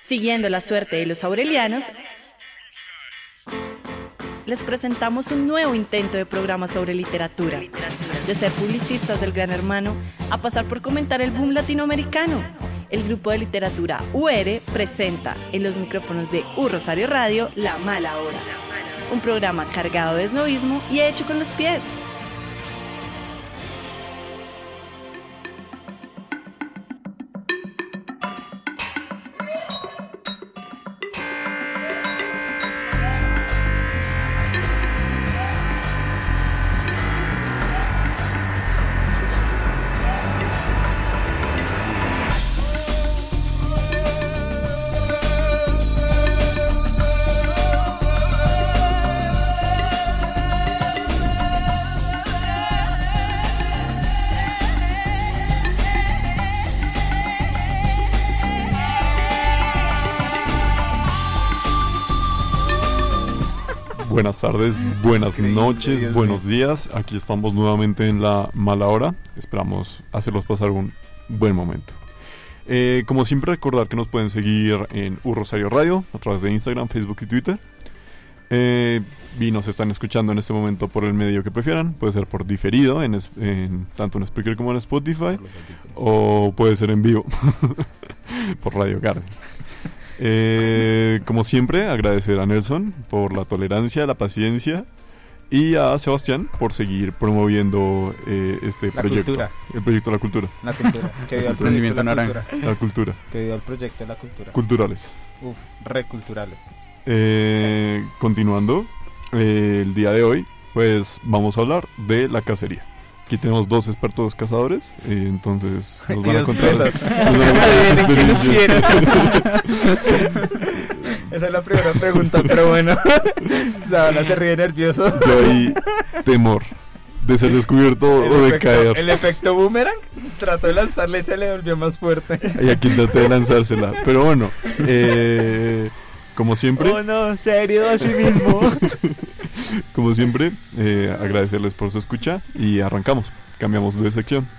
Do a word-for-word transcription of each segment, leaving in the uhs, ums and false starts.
Siguiendo la suerte de los aurelianos, les presentamos un nuevo intento de programa sobre literatura. De ser publicistas del Gran Hermano a pasar por comentar el boom latinoamericano. El grupo de literatura U R presenta en los micrófonos de U Rosario Radio La Mala Hora. Un programa cargado de esnovismo y hecho con los pies. Buenas tardes, buenas noches, buenos días. Aquí estamos nuevamente en La Mala Hora. Esperamos hacerlos pasar un buen momento. Eh, como siempre, recordar que nos pueden seguir en U Rosario Radio a través de Instagram, Facebook y Twitter. Eh, y nos están escuchando en este momento por el medio que prefieran. Puede ser por diferido, en, en tanto en Spreaker como en Spotify. O puede ser en vivo por Radio Garden. Eh, como siempre, agradecer a Nelson por la tolerancia, la paciencia, y a Sebastián por seguir promoviendo eh, este la proyecto. Cultura. El proyecto de la cultura. La cultura. Que dio al Emprendimiento la naranja. Cultura. La cultura. Que dio al proyecto de la cultura. Culturales. Uf, reculturales. Eh, continuando, eh, el día de hoy, pues vamos a hablar de la cacería. Aquí tenemos dos expertos cazadores, eh, entonces nos van a contar. Nos van a contar sus experiencias. Esa es la primera pregunta, pero bueno. Sabana se ríe nervioso. Yo hay temor de ser descubierto el o de efecto, caer. El efecto boomerang trató de lanzarle y se le volvió más fuerte. Y aquí traté de lanzársela. Pero bueno, eh, como siempre. Oh no, se herido a sí mismo. Como siempre, eh, agradecerles por su escucha y arrancamos. Cambiamos de sección.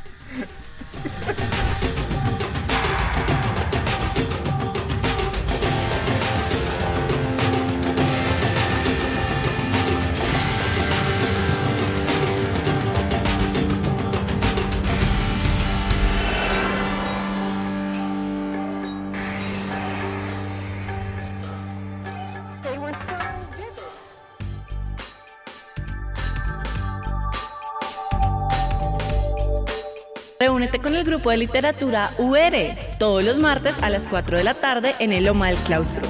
Reúnete con el grupo de literatura U R todos los martes a las cuatro de la tarde en el Loma del Claustro.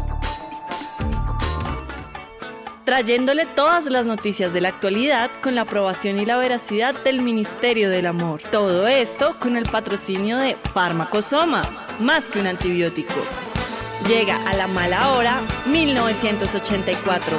Trayéndole todas las noticias de la actualidad con la aprobación y la veracidad del Ministerio del Amor. Todo esto con el patrocinio de Fármaco Soma, más que un antibiótico. Llega a La Mala Hora mil novecientos ochenta y cuatro.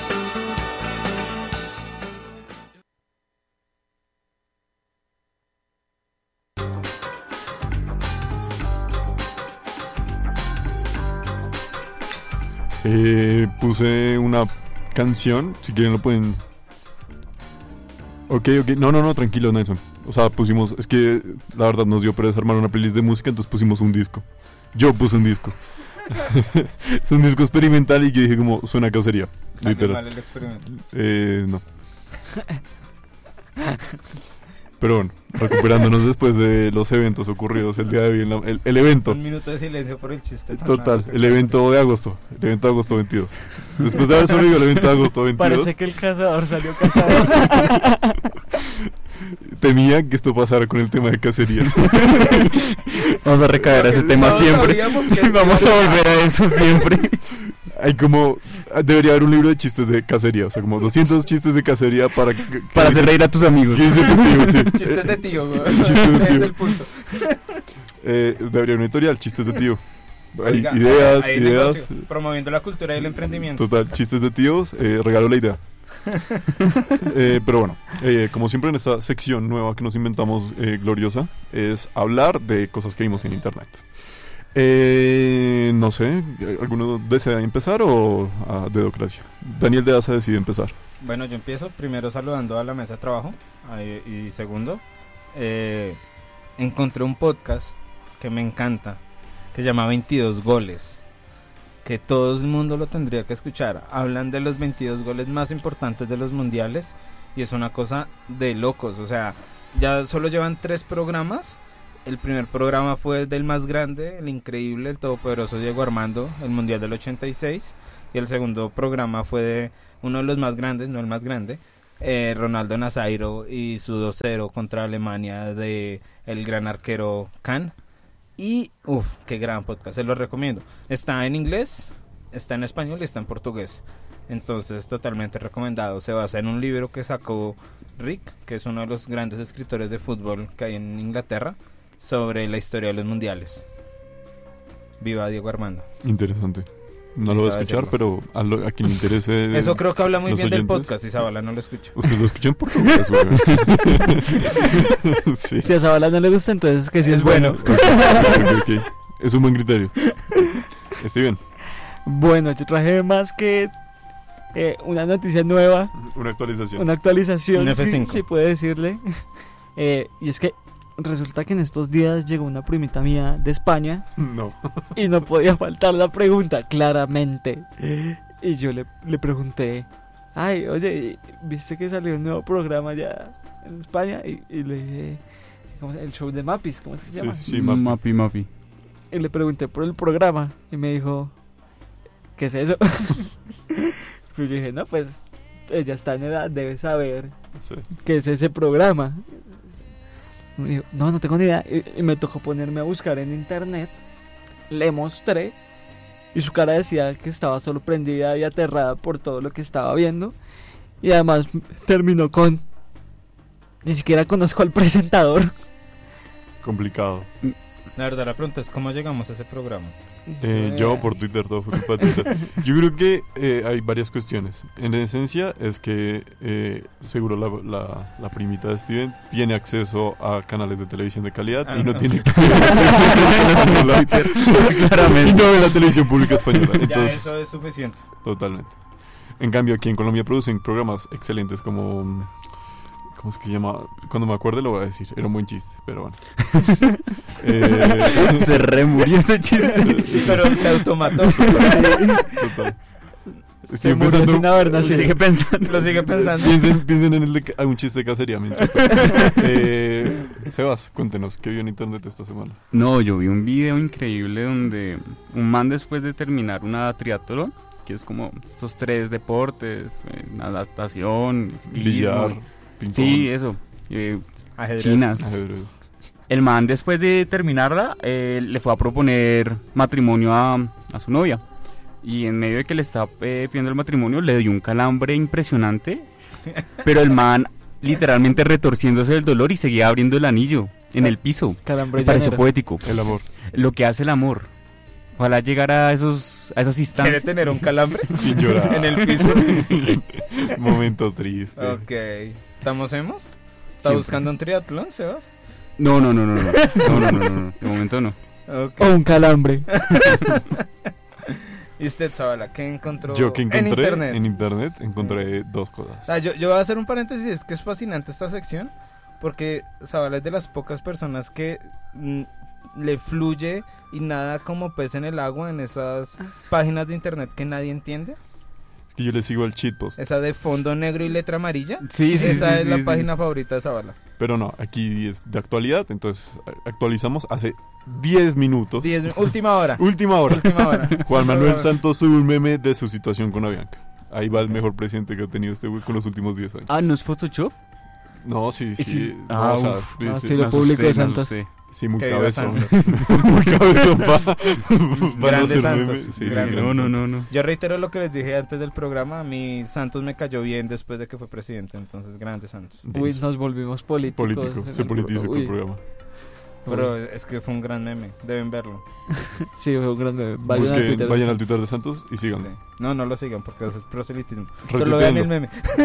Eh, puse una canción, si quieren lo pueden. Ok, ok, no, no, no, tranquilo, Nelson. O sea, pusimos, es que la verdad nos dio pereza armar una playlist de música, entonces pusimos un disco. Yo puse un disco. Es un disco experimental y yo dije como, suena a cacería. Salió mal el experimento. Eh, no. Pero bueno, recuperándonos después de los eventos ocurridos el día de hoy, en la, el, el evento. Un minuto de silencio por el chiste. Total, el evento de agosto, el evento de agosto veintidós. Después de haber sobrevivido el evento de agosto veintidós. Parece que el cazador salió cazador. Temía que esto pasara con el tema de cacería. Vamos a recaer a ese tema siempre. Vamos a volver a eso siempre. Hay como, debería haber un libro de chistes de cacería, o sea, como doscientos chistes de cacería para que, para hacer reír a tus amigos. Tío, sí. Chistes de tío, güey. Chistes de tío. Es el punto. Eh, debería haber un editorial, chistes de tío. Hay Oiga, ideas, hay ideas. negocio, promoviendo la cultura y el emprendimiento. Total, chistes de tíos, eh, regalo la idea. eh, pero bueno, eh, como siempre en esta sección nueva que nos inventamos, eh, gloriosa, es hablar de cosas que vimos en internet. Eh, no sé, ¿alguno desea empezar o a dedocracia? Daniel de Asa decide empezar. Bueno, yo empiezo primero saludando a la mesa de trabajo eh, y segundo, eh, encontré un podcast que me encanta, que se llama veintidós goles. que todo el mundo lo tendría que escuchar. Hablan de los veintidós goles más importantes de los mundiales y es una cosa de locos. O sea, ya solo llevan tres programas. El primer programa fue del más grande, el increíble, el todopoderoso Diego Armando, el mundial del ochenta y seis, y el segundo programa fue de uno de los más grandes, no el más grande, eh, Ronaldo Nazairo y su dos cero contra Alemania de el gran arquero Kahn. Y uff, qué gran podcast, se lo recomiendo. Está en inglés, está en español y está en portugués. Entonces totalmente recomendado. Se basa en un libro que sacó Rick, que es uno de los grandes escritores de fútbol que hay en Inglaterra, sobre la historia de los mundiales. Viva Diego Armando. Interesante. No lo voy a escuchar, pero a, lo, a quien le interese. Eso creo que habla muy bien oyentes. Del podcast. Y Zabala no lo escucha. Usted lo escucha en portugués, güey. Sí. Si a Zabala no le gusta, entonces que sí es, es bueno. bueno. Okay, okay. Es un buen criterio. Estoy bien. Bueno, yo traje más que eh, una noticia nueva. Una actualización. Una actualización, un F cinco. Si, si puede decirle. Eh, y es que resulta que en estos días llegó una primita mía de España. No. Y no podía faltar la pregunta, claramente. Y yo le, le pregunté, ay, oye, ¿viste que salió un nuevo programa ya en España? Y, y le dije, ¿cómo se, el show de Mapis, ¿cómo se llama? Sí, sí, Mapi. Mapi, Mapi. Y le pregunté por el programa y me dijo, ¿qué es eso? Pues yo dije, no, pues ella está en edad, debe saber sí. qué es ese programa. Y me dijo, no, no tengo ni idea. Y, y me tocó ponerme a buscar en internet. Le mostré y su cara decía que estaba sorprendida y aterrada por todo lo que estaba viendo. Y además terminó con, ni siquiera conozco al presentador. Complicado. La verdad, la pregunta es ¿cómo llegamos a ese programa? Eh, yo por Twitter, todo fue culpa de Twitter. Yo creo que eh, hay varias cuestiones. En esencia es que eh, seguro la, la, la primita de Steven tiene acceso a canales de televisión de calidad ah, y no, no tiene claramente y no ve la televisión pública española. Entonces, ya eso es suficiente. Totalmente. En cambio aquí en Colombia producen programas excelentes como... ¿Cómo es que se llama? Cuando me acuerde lo voy a decir. Era un buen chiste, pero bueno. eh, se remurió ese chiste. Sí, pero se automató. Total. Se murió sin haber nacido. Lo sigue pensando. Lo sigue pensando. Piensen, piensen en el de hay un chiste de cacería. eh, Sebas, cuéntenos, ¿qué vio en internet esta semana? No, yo vi un video increíble donde un man después de terminar una triatlón, que es como estos tres deportes, eh, natación, billar, sí, eso, eh, chinas. Ajedrez. El man después de terminarla eh, le fue a proponer matrimonio a, a su novia. Y en medio de que le estaba eh, pidiendo el matrimonio le dio un calambre impresionante. Pero el man literalmente retorciéndose del dolor y seguía abriendo el anillo en el piso. Calambre Me pareció llanero. poético. El amor. Lo que hace el amor. Ojalá llegara a esos a esas instancias. ¿Quiere tener un calambre? Sin llorar. En el piso. Momento triste. Ok. ¿Estamos hemos? ¿Está Siempre. buscando un triatlón, Sebas? No, no, no, no, no. No, no, no, no, no. De momento no. Ok. O un calambre. ¿Y usted, Zabala, qué encontró Yo que encontré en internet? En internet encontré dos cosas. Ah, yo, yo voy a hacer un paréntesis, es que es fascinante esta sección, porque Zabala es de las pocas personas que mm, le fluye y nada como pez en el agua en esas páginas de internet que nadie entiende. Es que yo le sigo el cheat post. Esa de fondo negro y letra amarilla. Sí, sí, Esa sí, es sí, la sí. página favorita de Zabala. Pero no, aquí es de actualidad, entonces actualizamos hace diez minutos. Diez, última hora. Última hora. Última hora. Juan Manuel Santos sube un meme de su situación con Avianca. Ahí va el mejor presidente que ha tenido este güey con los últimos diez años. Ah, ¿no es Photoshop? No, sí, sí. sí. No, Ah, o sea, uf. sí, Ah, sí, sí, lo me publicó asusté, Santos. me asusté. Sí, muy Que viva cabezón. Santos. Muy cabezón pa, Grande hacer Santos. meme. Sí, Grande. sí, No, no, no, no. Yo reitero lo que les dije antes del programa, a mí Santos me cayó bien después de que fue presidente, entonces grande Santos. Uy, nos volvimos políticos. Político, en se el politizó pro- con el Uy, programa. Pero es que fue un gran meme, deben verlo. Sí, fue un gran meme. Vayan Busquen- al Twitter. vayan de al Santos. Twitter de Santos y síganlo. Sí. No, no lo sigan porque eso es proselitismo. Retuiteenlo. Solo vean el meme.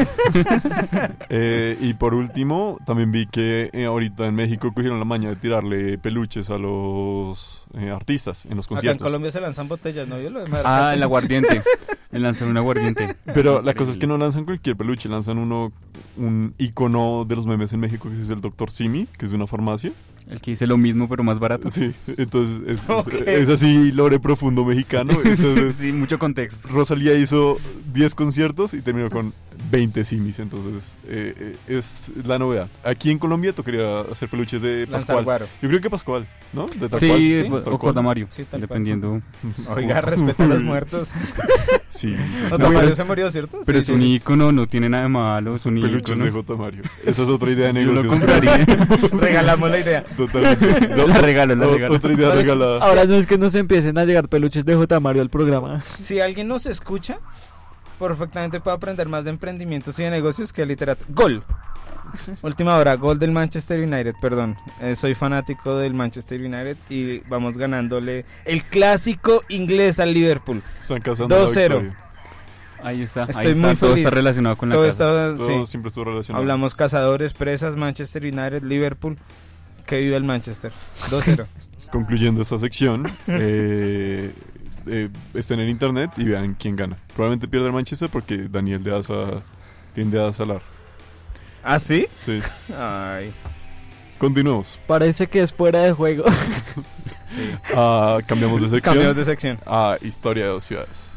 Eh, y por último, también vi que eh, ahorita en México cogieron la maña de tirarle peluches a los eh, artistas en los Acá en conciertos. Colombia se lanzan botellas, ¿no? Yo lo de Ah, el aguardiente. Le lanzaron un aguardiente. Pero la cosa es que no lanzan cualquier peluche, lanzan uno, un icono de los memes en México que es el doctor Simi, que es de una farmacia. El que dice lo mismo pero más barato. Sí, entonces es, Ok. es así lore profundo mexicano. Entonces, sí, mucho contexto. Rosalía hizo diez conciertos y terminó con veinte simis, entonces eh, eh, es la novedad. Aquí en Colombia tocaría hacer peluches de Lanzar Pascual. guaro. Yo creo que Pascual, ¿no? De tal Sí, cual. ¿sí? pues, Tal o cual. J. Mario, Sí, tal dependiendo. Oiga, respeta a los muertos. Sí. J. Mario se murió, ¿cierto? Pero Sí, es un sí, sí. ícono, no tiene nada de malo, es un Peluches ícono. de J. Mario. Esa es otra idea de Yo lo negocio. compraría. Regalamos la idea. Totalmente. No, La regalo, la o- regalo. Otra idea regalada. Ahora no es que nos empiecen a llegar peluches de J. Mario al programa. Si alguien nos escucha, perfectamente puede aprender más de emprendimientos y de negocios que de literatura. ¡Gol! Última hora, gol del Manchester United, perdón. Eh, soy fanático del Manchester United y vamos ganándole el clásico inglés al Liverpool. Están casando dos la cero. victoria. Ahí está, Estoy ahí está, muy todo feliz. está relacionado con la Todo casa. está, Todo sí. siempre estuvo relacionado. Hablamos cazadores, presas, Manchester United, Liverpool. Que viva el Manchester. dos cero. Concluyendo esta sección, eh, eh, estén en internet y vean quién gana. Probablemente pierde el Manchester porque Daniel de Asa tiende a salar. ¿Ah, sí? Sí. Ay. Continuemos. Parece que es fuera de juego. Sí. Ah, cambiamos de sección. Cambiamos de sección. A historia de dos ciudades.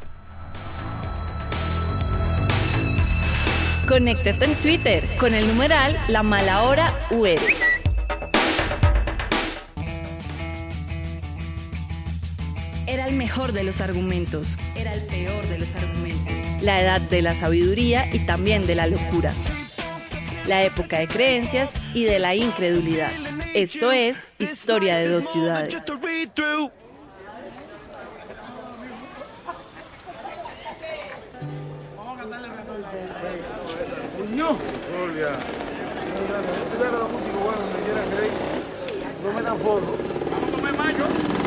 Conéctate en Twitter con el numeral La Mala Hora U R. Era el mejor de los argumentos, era el peor de los argumentos. La edad de la sabiduría y también de la locura. La época de creencias y de la incredulidad. Esto es Historia de dos ciudades. Julia. Mira la música, bueno, me quieran creer. No me dan foto. Vamos a comer mayo.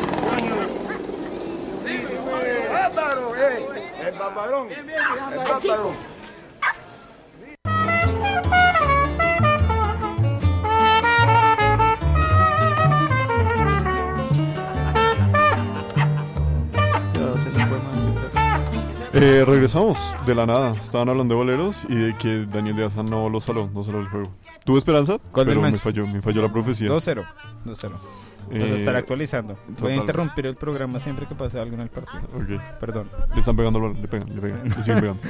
¡Bárbaro! ¡Eh! ¡El bárbaro! ¡El bárbaro! Eh, regresamos de la nada. Estaban hablando de boleros y de que Daniel de Asa no lo saló, no saló el juego. Tuve esperanza, Gol del pero me Manchester. falló, me falló la profecía. dos cero. dos cero. Entonces Eh, estaré actualizando. Voy total. a interrumpir el programa siempre que pase algo en el partido. Ok. Perdón. Le están pegando el balón, le pegan, le pegan, le siguen pegando.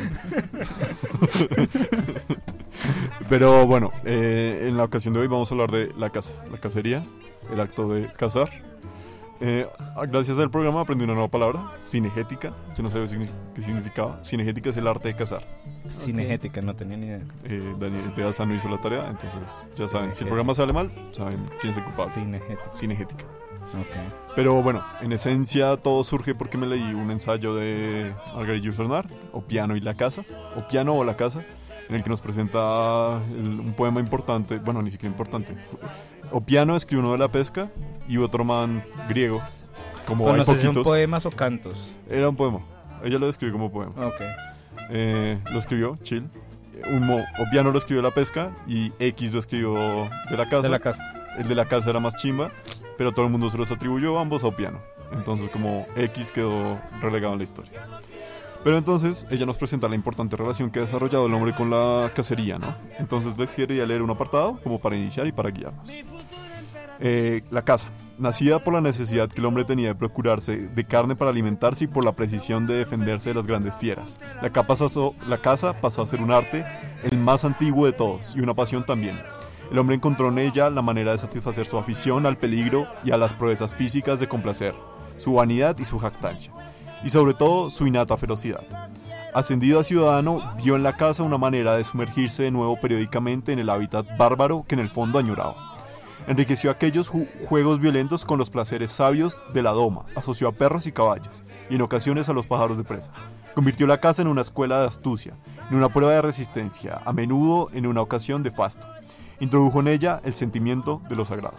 Pero bueno, eh, en la ocasión de hoy vamos a hablar de la caza, la cacería, el acto de cazar. Eh, gracias al programa aprendí una nueva palabra, cinegética. Yo no sabía signi- qué significaba. Cinegética es el arte de cazar. Cinegética, no tenía ni idea. Eh, Daniel de Asa no hizo la tarea, entonces ya saben, si el Cinegética. programa sale mal, saben quién es el culpable. Cinegética. Cinegética. Ok. Pero bueno, en esencia todo surge porque me leí un ensayo de Marguerite Yourcenar, Opiano y la casa, Opiano o la casa, en el que nos presenta el- un poema importante, bueno, ni siquiera importante. Opiano escribió uno de la pesca y otro man griego, como Bueno, hay no sé si son poquitos. poemas o cantos. Era un poema, ella lo describió como poema. Ok. Eh, lo escribió, chill. Un mo- Opiano lo escribió de la pesca y X lo escribió de la casa. De la casa. El de la casa era más chimba, pero todo el mundo se los atribuyó ambos a Opiano. Entonces como X quedó relegado en la historia. Pero entonces ella nos presenta la importante relación que ha desarrollado el hombre con la cacería, ¿no? Entonces les quería leer un apartado como para iniciar y para guiarnos. Eh, la caza, nacida por la necesidad que el hombre tenía de procurarse de carne para alimentarse y por la precisión de defenderse de las grandes fieras. La, ca- pasó- la caza pasó a ser un arte, el más antiguo de todos, y una pasión también. El hombre encontró en ella la manera de satisfacer su afición al peligro y a las proezas físicas de complacer, su vanidad y su jactancia, y sobre todo su innata ferocidad. Ascendido a ciudadano, vio en la caza una manera de sumergirse de nuevo periódicamente en el hábitat bárbaro que en el fondo añoraba. Enriqueció aquellos ju- juegos violentos con los placeres sabios de la doma, asoció a perros y caballos, y en ocasiones a los pájaros de presa. Convirtió la caza en una escuela de astucia, en una prueba de resistencia, a menudo en una ocasión de fasto. Introdujo en ella el sentimiento de lo sagrado.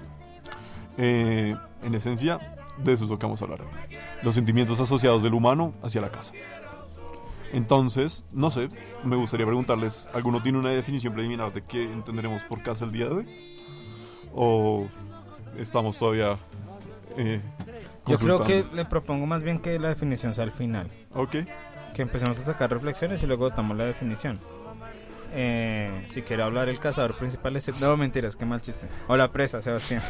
Eh, en esencia, de eso es lo que vamos a hablar. Los sentimientos asociados del humano hacia la caza. Entonces, no sé, me gustaría preguntarles, ¿alguno tiene una definición preliminar de qué entenderemos por caza el día de hoy? ¿O estamos todavía eh, Yo creo que consultando? le propongo más bien que la definición sea al final. Ok, Que empecemos a sacar reflexiones y luego damos la definición. Eh, si quiere hablar el cazador principal es el... No, mentiras, qué mal chiste. O la presa, Sebastián.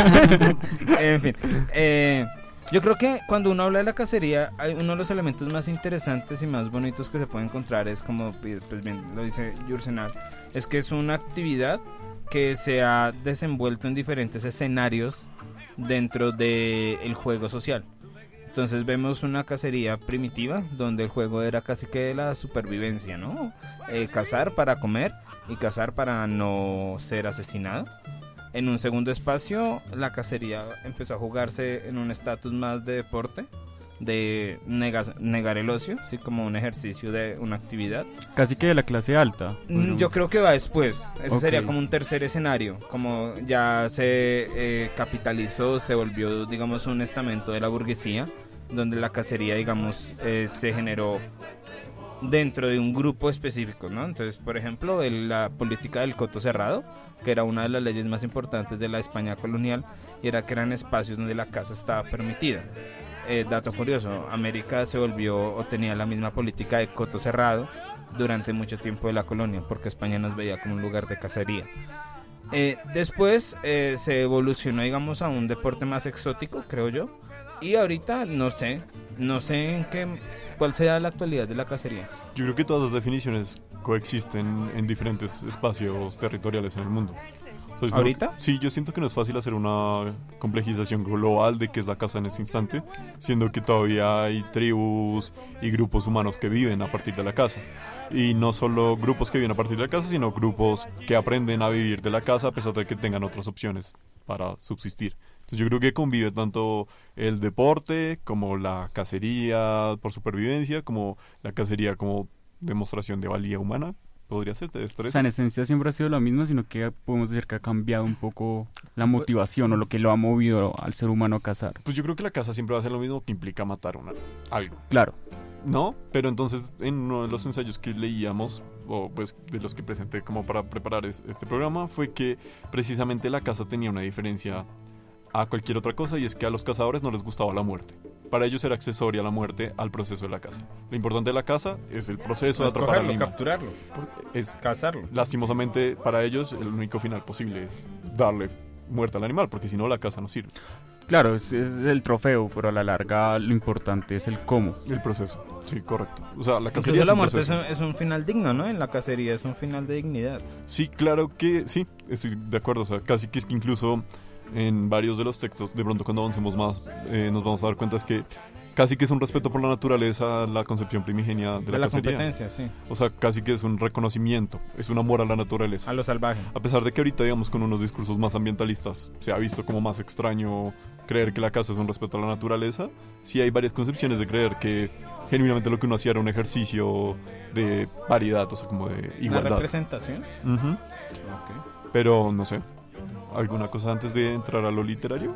En fin. Eh, yo creo que cuando uno habla de la cacería, hay uno de los elementos más interesantes y más bonitos que se puede encontrar es como, pues bien, lo dice Yursenar, es que es una actividad que se ha desenvuelto en diferentes escenarios dentro del juego social. Entonces vemos una cacería primitiva donde el juego era casi que la supervivencia, ¿no? Eh, cazar para comer y cazar para no ser asesinado. En un segundo espacio, la cacería empezó a jugarse en un estatus más de deporte, de nega- negar el ocio, así como un ejercicio de una actividad. Casi que de la clase alta. Mm, Bueno, Yo creo que va después. Ese Ok. sería como un tercer escenario. Como ya se eh, capitalizó, se volvió, digamos, un estamento de la burguesía, donde la cacería, digamos, eh, se generó dentro de un grupo específico, ¿no? Entonces, por ejemplo, el- la política del coto cerrado, que era una de las leyes más importantes de la España colonial, y era que eran espacios donde la caza estaba permitida. Eh, dato curioso, América se volvió o tenía la misma política de coto cerrado durante mucho tiempo de la colonia, porque España nos veía como un lugar de cacería. Eh, después eh, se evolucionó, digamos, a un deporte más exótico, creo yo, y ahorita no sé, no sé en qué, cuál sea la actualidad de la cacería. Yo creo que todas las definiciones coexisten en diferentes espacios territoriales en el mundo. O sea, es ¿Ahorita? lo- sí, yo siento que no es fácil hacer una complejización global de qué es la caza en este instante, siendo que todavía hay tribus y grupos humanos que viven a partir de la caza. Y no solo grupos que viven a partir de la caza, sino grupos que aprenden a vivir de la caza a pesar de que tengan otras opciones para subsistir. Entonces yo creo que convive tanto el deporte como la cacería por supervivencia, como la cacería como demostración de valía humana. Podría ser de O destreza. sea, en esencia siempre ha sido lo mismo, sino que podemos decir que ha cambiado un poco la motivación o lo que lo ha movido al ser humano a cazar. Pues yo creo que la caza siempre va a ser lo mismo, que implica matar una, algo, Claro, ¿no? Pero entonces en uno de los ensayos que leíamos, o pues de los que presenté como para preparar es- este programa, fue que precisamente la caza tenía una diferencia a cualquier otra cosa, y es que a los cazadores no les gustaba la muerte. Para ellos era accesoria la muerte al proceso de la caza. Lo importante de la caza es el proceso de atrapar al Escogerlo, animal. capturarlo, Es, cazarlo. lastimosamente para ellos el único final posible es darle muerte al animal, porque si no la caza no sirve. claro, es, es el trofeo, pero a la larga lo importante es el cómo. El proceso, sí, correcto. O sea, la Incluso cacería es la un muerte es proceso. un, es un final digno, ¿no? En la cacería es un final de dignidad. Sí, claro que sí, estoy de acuerdo. O sea, casi que es que incluso en varios de los textos, de pronto cuando avancemos más, eh, nos vamos a dar cuenta es que casi que es un respeto por la naturaleza, la concepción primigenia de, De la, la cacería. competencia, sí. O sea, casi que es un reconocimiento, es un amor a la naturaleza. A lo salvaje. A pesar de que ahorita, digamos, con unos discursos más ambientalistas se ha visto como más extraño creer que la caza es un respeto a la naturaleza, sí hay varias concepciones de creer que genuinamente lo que uno hacía era un ejercicio de variedad, o sea, como de ¿La igualdad. representación? Ujú. Ok. Pero, no sé, ¿alguna cosa antes de entrar a lo literario?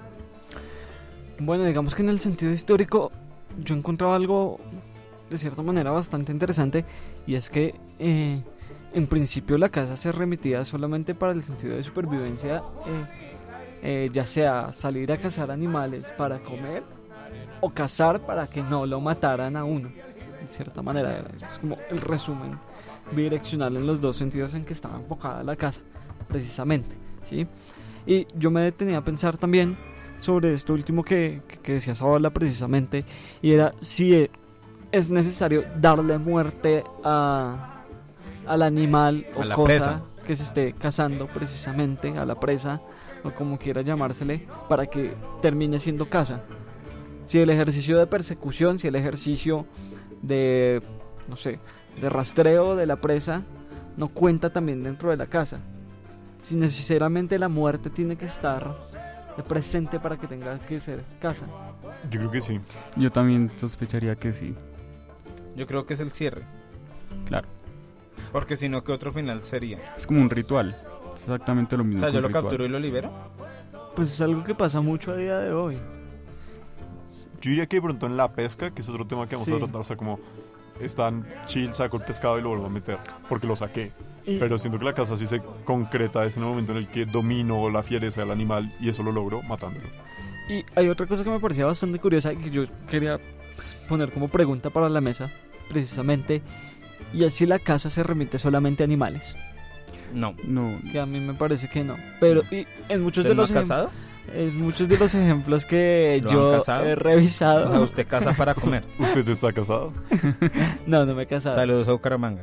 Bueno, digamos que en el sentido histórico yo encontraba algo de cierta manera bastante interesante, y es que eh, en principio la caza se remitía solamente para el sentido de supervivencia, eh, eh, ya sea salir a cazar animales para comer o cazar para que no lo mataran a uno. De cierta manera es como el resumen bidireccional en los dos sentidos en que estaba enfocada la caza, precisamente, ¿sí? Y yo me detenía a pensar también sobre esto último que, que, que decía Zabala precisamente, y era si es necesario darle muerte a, al animal o A la cosa presa. que se esté cazando, precisamente a la presa o como quiera llamársele, para que termine siendo caza. Si el ejercicio de persecución, si el ejercicio de, no sé, de rastreo de la presa no cuenta también dentro de la caza, si necesariamente la muerte tiene que estar presente para que tenga que ser caza. Yo creo que sí. Yo también sospecharía que sí, Yo creo que es el cierre. claro. Porque si no, ¿qué otro final sería? Es como un ritual, es exactamente lo O mismo. sea, que yo un lo ritual. capturo y lo libero. Pues es algo que pasa mucho a día de hoy. Yo diría que de pronto en la pesca, que es otro tema que vamos Sí. a tratar, o sea, como están chill, saco el pescado y lo vuelvo a meter, porque lo saqué. Y, Pero siento que la caza sí se concreta es en el momento en el que domino la fiereza del animal, y eso lo logro matándolo. y hay otra cosa que me parecía bastante curiosa y que yo quería pues, poner como pregunta para la mesa, precisamente, y así la casa se remite solamente a animales. No. No. Que a mí me parece que no. Pero y en muchos ¿Usted de no los ha ejem- casado? en muchos de los ejemplos que ¿Lo yo han casado? he revisado. O sea, usted casa para comer. ¿Usted está casado? No, no me he casado. Saludos a Bucaramanga.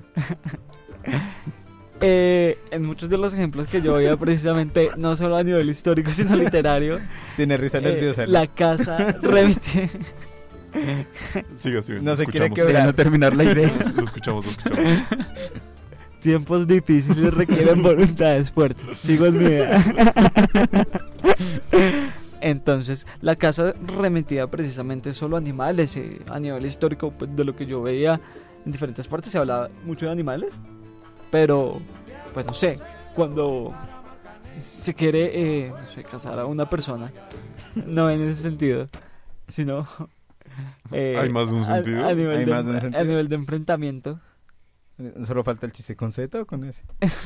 Eh, en muchos de los ejemplos que yo veía precisamente, no solo a nivel histórico, sino literario, Tiene risa eh, nerviosa. ¿no? la casa remite. Siga, siga. No se quiere escuchamos. quebrar. Déjenme terminar la idea. Lo escuchamos, lo escuchamos. Tiempos difíciles requieren voluntades fuertes. Sigo en mi idea. Entonces, la casa remitía precisamente solo a animales. eh, a nivel histórico, pues, de lo que yo veía en diferentes partes, se hablaba mucho de animales. Pero, pues no sé, cuando se quiere, eh, no sé, casar a una persona, no en ese sentido, sino... eh, ¿Hay más de un a- sentido? A, nivel ¿Hay de, más de un a sentido? nivel de enfrentamiento. ¿Solo falta el chiste con Z o con S?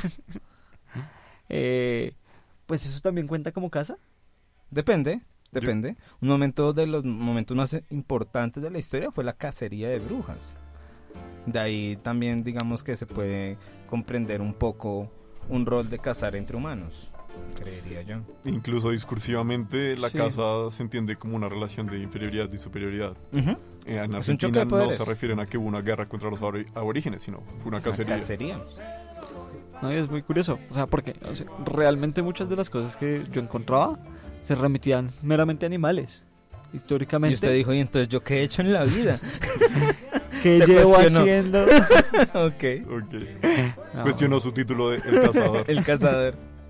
Eh, pues eso también cuenta como casa. Depende, depende. Un momento de los momentos más importantes de la historia fue la cacería de brujas. De ahí también digamos que se puede comprender un poco un rol de cazar entre humanos, creería yo. Incluso discursivamente, la Sí. casa se entiende como una relación de inferioridad y superioridad. Ujú. Eh, en Es un choque Argentina de no poderes. se refieren a que hubo una guerra contra los abori- aborígenes, sino fue una La cacería. cacería. No, y es muy curioso. O sea, porque o sea, realmente muchas de las cosas que yo encontraba se remitían meramente a animales. Y Históricamente, usted dijo, ¿y entonces yo qué he hecho en la vida? ¿qué se llevo cuestionó. haciendo? Ok. Ok. No. Cuestionó su título de El Cazador. El cazador.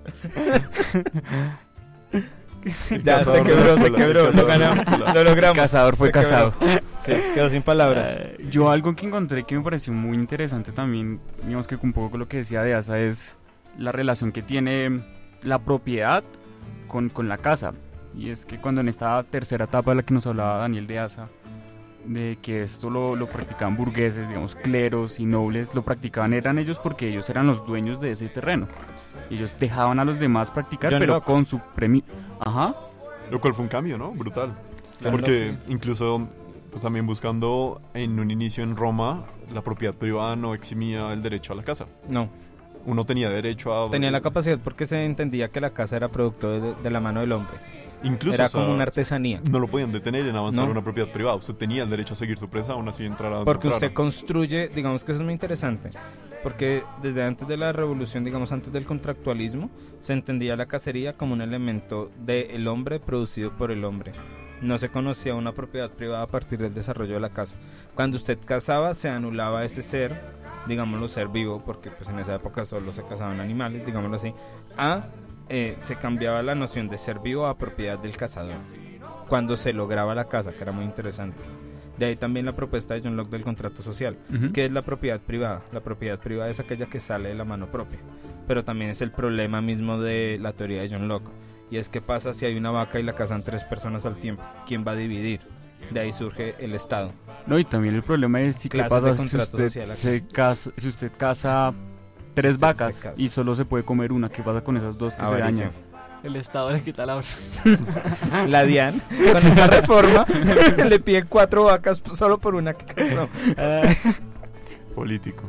El Ya, se cazador de quebró, la se escuela, quebró, el lo cazador de la ganamos, escuela. lo logramos. Cazador fue Se quebró. casado. Sí, quedó sin palabras. Eh, Yo algo que encontré que me pareció muy interesante también, digamos que un poco con lo que decía de Asa, es la relación que tiene la propiedad con, con la casa. Y es que cuando en esta tercera etapa de la que nos hablaba Daniel de Asa, de que esto lo, lo practicaban burgueses, digamos cleros y nobles, lo practicaban eran ellos porque ellos eran los dueños de ese terreno. Y ellos dejaban a los demás practicar, John pero Locke. con su premi... Ajá. Lo cual fue un cambio, ¿no? Brutal. Claro, Porque incluso, pues también buscando en un inicio en Roma, la propiedad privada no eximía el derecho a la casa. No, Uno tenía derecho a... tenía la capacidad porque se entendía que la casa era producto de, de la mano del hombre. Incluso, Era o sea, como una artesanía. no lo podían detener en avanzar No. una propiedad privada. Usted tenía el derecho a seguir su presa, aún así entrar a donde Porque usted entrara. construye, digamos que eso es muy interesante, porque desde antes de la revolución, digamos antes del contractualismo, se entendía la cacería como un elemento del hombre producido por el hombre. No se conocía una propiedad privada a partir del desarrollo de la casa. Cuando usted cazaba, se anulaba ese ser, digámoslo ser vivo, porque pues en esa época solo se cazaban animales, digámoslo así, a eh, se cambiaba la noción de ser vivo a propiedad del cazador, cuando se lograba la caza, que era muy interesante. De ahí también la propuesta de John Locke del contrato social, Ujú. que es la propiedad privada. La propiedad privada es aquella que sale de la mano propia, pero también es el problema mismo de la teoría de John Locke, y es qué pasa si hay una vaca y la cazan tres personas al tiempo, ¿quién va a dividir? De ahí surge el Estado. No, y también el problema es si qué Clases pasa de si contrato usted, social aquí. se casa, si usted casa tres usted vacas se casa. y solo se puede comer una, ¿qué pasa con esas dos que se Avaricia. dañan? el Estado le quita la otra. La DIAN, con esta reforma, le pide cuatro vacas solo por una que cazó. Político.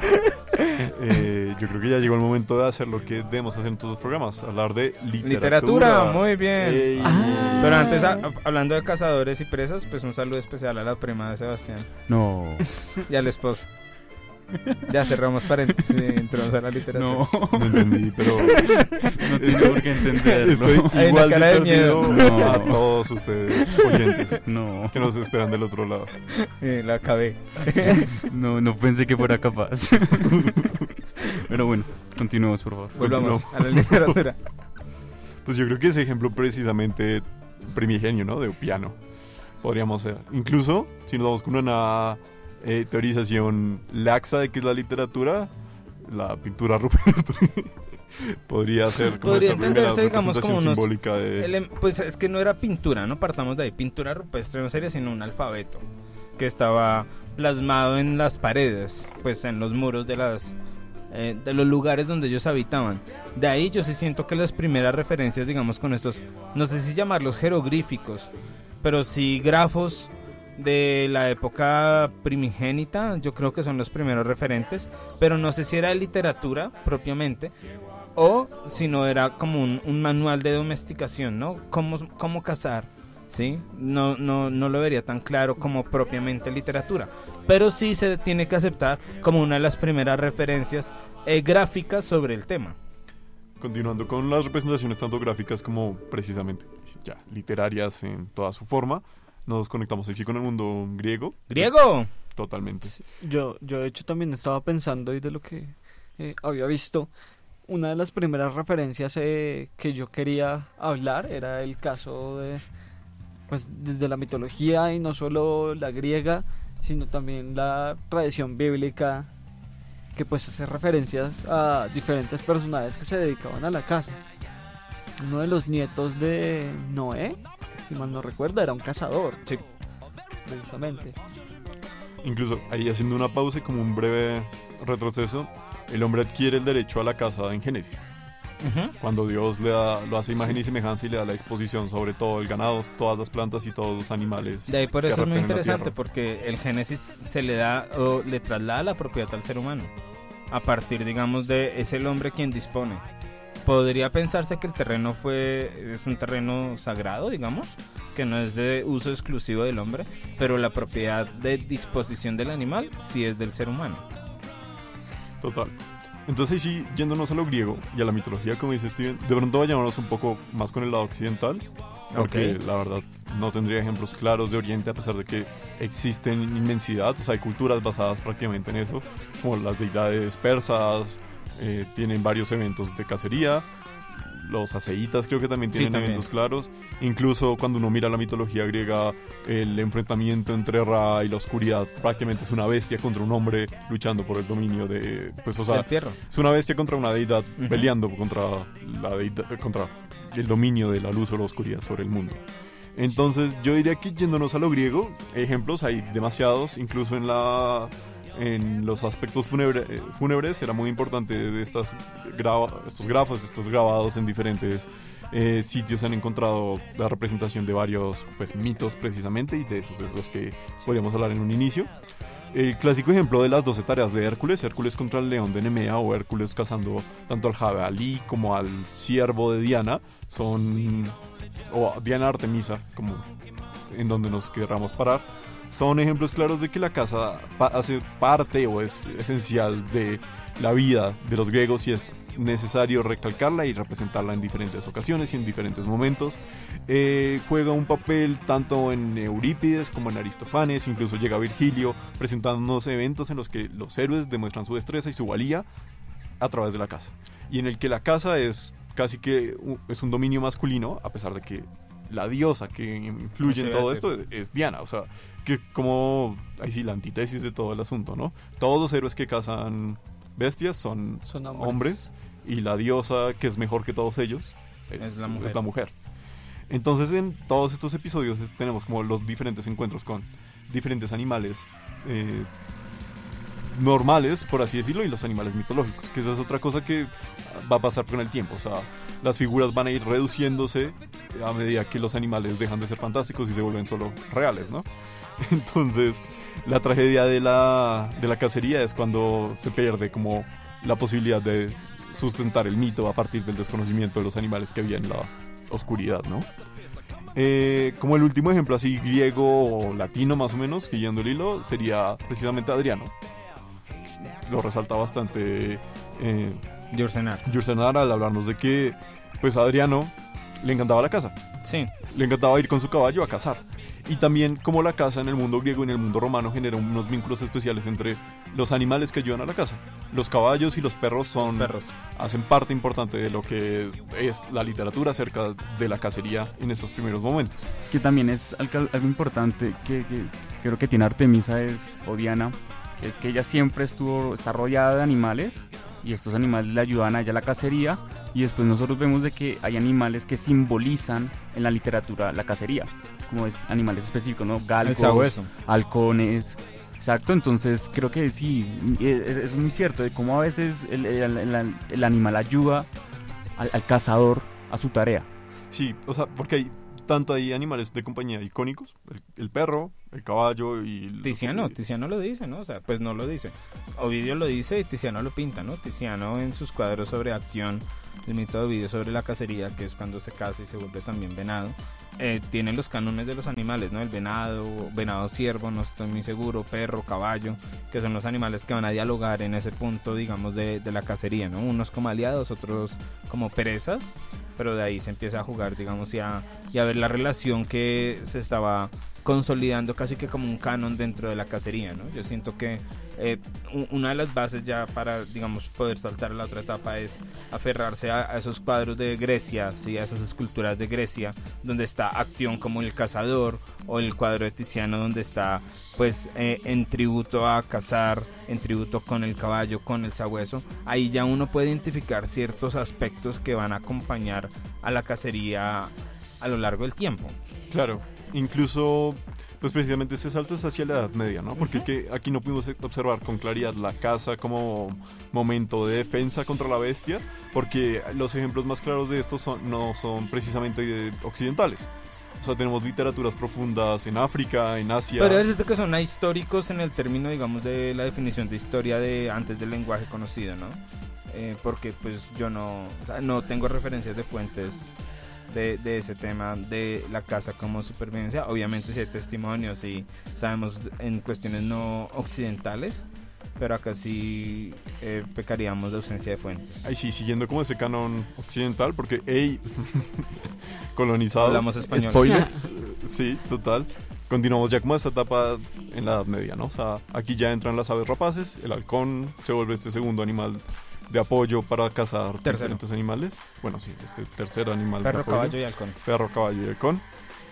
Eh, yo creo que ya llegó el momento de hacer lo que debemos hacer en todos los programas, hablar de literatura. Literatura, muy bien. Ey. Ah. Pero antes, a- hablando de cazadores y presas, pues un saludo especial a la prima de Sebastián No, y al esposo. Ya cerramos paréntesis y entramos a la literatura. no, No entendí, pero no tengo por qué entenderlo. estoy Hay una igual de cara de perdido miedo. a No. todos ustedes oyentes No, que nos esperan del otro lado. Eh, la acabé. no, no pensé que fuera capaz. Pero bueno, continuemos, por favor. Volvamos a la literatura. Pues yo creo que ese ejemplo precisamente primigenio, ¿no? De un piano. Podríamos ser. Incluso, si nos vamos con una eh, teorización laxa de qué es la literatura, la pintura rupestre podría ser como Podría esa primera entenderse, digamos, representación como unos simbólica de... El em- pues es que no era pintura, no partamos de ahí. Pintura rupestre no sería sino un alfabeto que estaba plasmado en las paredes, pues en los muros de las eh, de los lugares donde ellos habitaban. De ahí yo sí siento que las primeras referencias, digamos, con estos, no sé si llamarlos jeroglíficos, pero sí grafos, de la época primigénita, yo creo que son los primeros referentes, pero no sé si era de literatura propiamente, o si no era como un, un manual de domesticación, ¿no? Cómo, cómo cazar, ¿sí? No, no, no lo vería tan claro como propiamente literatura, pero sí se tiene que aceptar como una de las primeras referencias eh, gráficas sobre el tema. Continuando con las representaciones tanto gráficas como precisamente ya literarias en toda su forma, nos conectamos aquí con el mundo griego. ¡Griego! Totalmente. Sí, yo, yo de hecho también estaba pensando y de lo que eh, había visto, una de las primeras referencias eh, que yo quería hablar era el caso de, pues desde la mitología, y no solo la griega, sino también la tradición bíblica, que pues hace referencias a diferentes personajes que se dedicaban a la caza. Uno de los nietos de Noé, si mal no recuerdo, era un cazador. Sí. Precisamente. Incluso ahí haciendo una pausa y como un breve retroceso, el hombre adquiere el derecho a la caza en Génesis. Uh-huh. Cuando Dios le da, lo hace imagen y semejanza y le da la disposición sobre todo el ganado, todas las plantas y todos los animales. De ahí por que eso es muy arrastran en la interesante, tierra. porque el Génesis se le da o le traslada la propiedad al ser humano. A partir, digamos, de es el hombre quien dispone. Podría pensarse que el terreno fue es un terreno sagrado, digamos, que no es de uso exclusivo del hombre, pero la propiedad de disposición del animal sí es del ser humano. Total. Entonces sí, yéndonos a lo griego y a la mitología, como dice Steven, de pronto vayámonos un poco más con el lado occidental, porque Ok. la verdad no tendría ejemplos claros de Oriente, a pesar de que existen inmensidad, o sea, hay culturas basadas prácticamente en eso, como las deidades persas, eh, tienen varios eventos de cacería, los aceitas creo que también Sí, tienen también. eventos claros, incluso cuando uno mira la mitología griega, el enfrentamiento entre Ra y la oscuridad prácticamente es una bestia contra un hombre luchando por el dominio de, pues o sea, Del tierra. es una bestia contra una deidad, Ujú. peleando contra la deidad, contra el dominio de la luz o la oscuridad sobre el mundo. Entonces yo diría que yéndonos a lo griego, ejemplos hay demasiados, incluso en la en los aspectos fúnebre- eh, fúnebres era muy importante de estas grava- estos grafos, estos grabados en diferentes eh, sitios. Se han encontrado la representación de varios pues mitos precisamente, y de esos es los que podríamos hablar en un inicio. El clásico ejemplo de las doce tareas de Hércules, Hércules contra el león de Nemea, o Hércules cazando tanto al jabalí como al ciervo de Diana, son, o Diana Artemisa, como en donde nos querramos parar, son ejemplos claros de que la caza pa- hace parte o es esencial de la vida de los griegos, y es necesario recalcarla y representarla en diferentes ocasiones y en diferentes momentos. Eh, juega un papel tanto en Eurípides como en Aristófanes, incluso llega Virgilio presentándonos eventos en los que los héroes demuestran su destreza y su valía a través de la caza, y en el que la caza es casi que un, es un dominio masculino, a pesar de que la diosa que influye en todo esto es Diana, o sea, que como, ahí sí, la antítesis de todo el asunto, ¿no? Todos los héroes que cazan bestias son, Son hombres. hombres. Y la diosa que es mejor que todos ellos es, Es la mujer. es la mujer. Entonces en todos estos episodios es- tenemos como los diferentes encuentros con diferentes animales eh, normales, por así decirlo, y los animales mitológicos, que esa es otra cosa que va a pasar con el tiempo. O sea, las figuras van a ir reduciéndose a medida que los animales dejan de ser fantásticos y se vuelven solo reales, ¿no? Entonces, la tragedia de la, de la cacería es cuando se pierde como la posibilidad de sustentar el mito a partir del desconocimiento de los animales que había en la oscuridad, ¿no? Eh, como el último ejemplo así griego o latino más o menos, siguiendo el hilo, sería precisamente Adriano. Lo resalta bastante eh, Yursenar. Yursenar al hablarnos de que pues a Adriano le encantaba la caza, Sí. le encantaba ir con su caballo a cazar. Y también como la caza en el mundo griego y en el mundo romano genera unos vínculos especiales entre los animales que ayudan a la caza. Los caballos y los perros son Los perros. hacen parte importante de lo que es, es la literatura acerca de la cacería en estos primeros momentos. Que también es algo, algo importante que, que creo que tiene Artemisa es, o Diana, que es que ella siempre estuvo, está rodeada de animales, y estos animales le ayudan a ella a la cacería, y después nosotros vemos de que hay animales que simbolizan en la literatura la cacería, como animales específicos, ¿no? El Galgos, sabueso. halcones. Exacto, entonces creo que sí, es, es muy cierto de cómo a veces el, el- el- el animal ayuda al, al cazador a su tarea. Sí, o sea, porque hay tanto hay animales de compañía icónicos, el, el perro, el caballo y... Tiziano, Tiziano lo dice, ¿no? O sea, pues no lo dice. Ovidio lo dice y Tiziano lo pinta, ¿no? Tiziano en sus cuadros sobre acción, el mito de Ovidio sobre la cacería, que es cuando se caza y se vuelve también venado, eh, tiene los cánones de los animales, ¿no? El venado, venado ciervo, no estoy muy seguro, perro, caballo, que son los animales que van a dialogar en ese punto, digamos, de, de la cacería, ¿no? Unos como aliados, otros como presas, pero de ahí se empieza a jugar, digamos, y a, y a ver la relación que se estaba consolidando casi que como un canon dentro de la cacería, ¿no? Yo siento que eh, una de las bases ya para, digamos, poder saltar a la otra etapa es aferrarse a, a esos cuadros de Grecia, ¿sí? A esas esculturas de Grecia, donde está Actión como el cazador, o el cuadro de Tiziano donde está, pues, eh, en tributo a cazar, en tributo con el caballo, con el sabueso. Ahí ya uno puede identificar ciertos aspectos que van a acompañar a la cacería a lo largo del tiempo. Claro. Incluso, pues precisamente ese salto es hacia la Edad Media, ¿no? Porque uh-huh. es que aquí no pudimos observar con claridad la caza como momento de defensa contra la bestia, porque los ejemplos más claros de esto son, no son precisamente occidentales. O sea, tenemos literaturas profundas en África, en Asia. Pero es esto que son ahistóricos en el término, digamos, de la definición de historia de antes del lenguaje conocido, ¿no? Eh, porque pues yo no, o sea, no tengo referencias de fuentes De, de ese tema de la caza como supervivencia. Obviamente sí hay testimonios y sabemos en cuestiones no occidentales, pero acá sí eh, pecaríamos de ausencia de fuentes. Ay, sí, siguiendo como ese canon occidental, porque hey, colonizados, hablamos español. Spoiler. Sí, total. Continuamos ya como esta etapa en la Edad Media, ¿no? O sea, aquí ya entran las aves rapaces, el halcón se vuelve este segundo animal de apoyo para cazar Tercero. diferentes animales. Bueno, sí, este tercer animal Perro, de apoyo. caballo y halcón. Perro, caballo y halcón.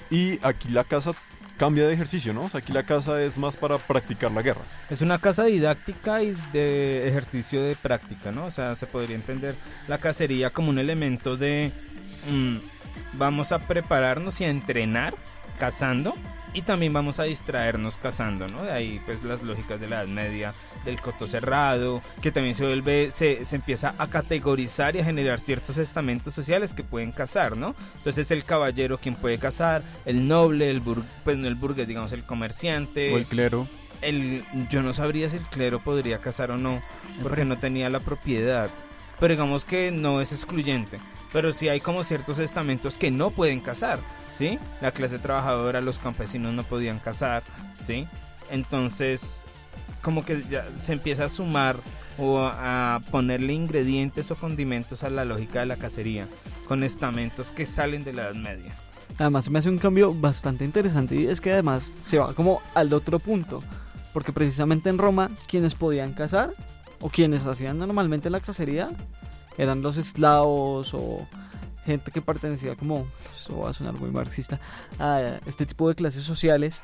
Y aquí la caza cambia de ejercicio, ¿no? O sea, aquí la caza es más para practicar la guerra. Es una caza didáctica y de ejercicio de práctica, ¿no? O sea, se podría entender la cacería como un elemento de mmm, vamos a prepararnos y a entrenar cazando, y también vamos a distraernos cazando, ¿no? De ahí pues las lógicas de la Edad Media, del coto cerrado, que también se vuelve, se, se empieza a categorizar y a generar ciertos estamentos sociales que pueden cazar, ¿no? Entonces el caballero quien puede cazar, el noble, el bur, pues no el burgués, digamos el comerciante. O el clero. El, yo no sabría si el clero podría cazar o no, porque no tenía la propiedad. Pero digamos que no es excluyente. Pero sí hay como ciertos estamentos que no pueden cazar, ¿sí? La clase trabajadora, los campesinos no podían cazar, ¿sí? Entonces, como que ya se empieza a sumar o a ponerle ingredientes o condimentos a la lógica de la cacería, con estamentos que salen de la Edad Media. Además me hace un cambio bastante interesante, y es que además se va como al otro punto, porque precisamente en Roma quienes podían cazar o quienes hacían normalmente la cacería eran los esclavos o gente que pertenecía, como, esto va a sonar muy marxista, a este tipo de clases sociales.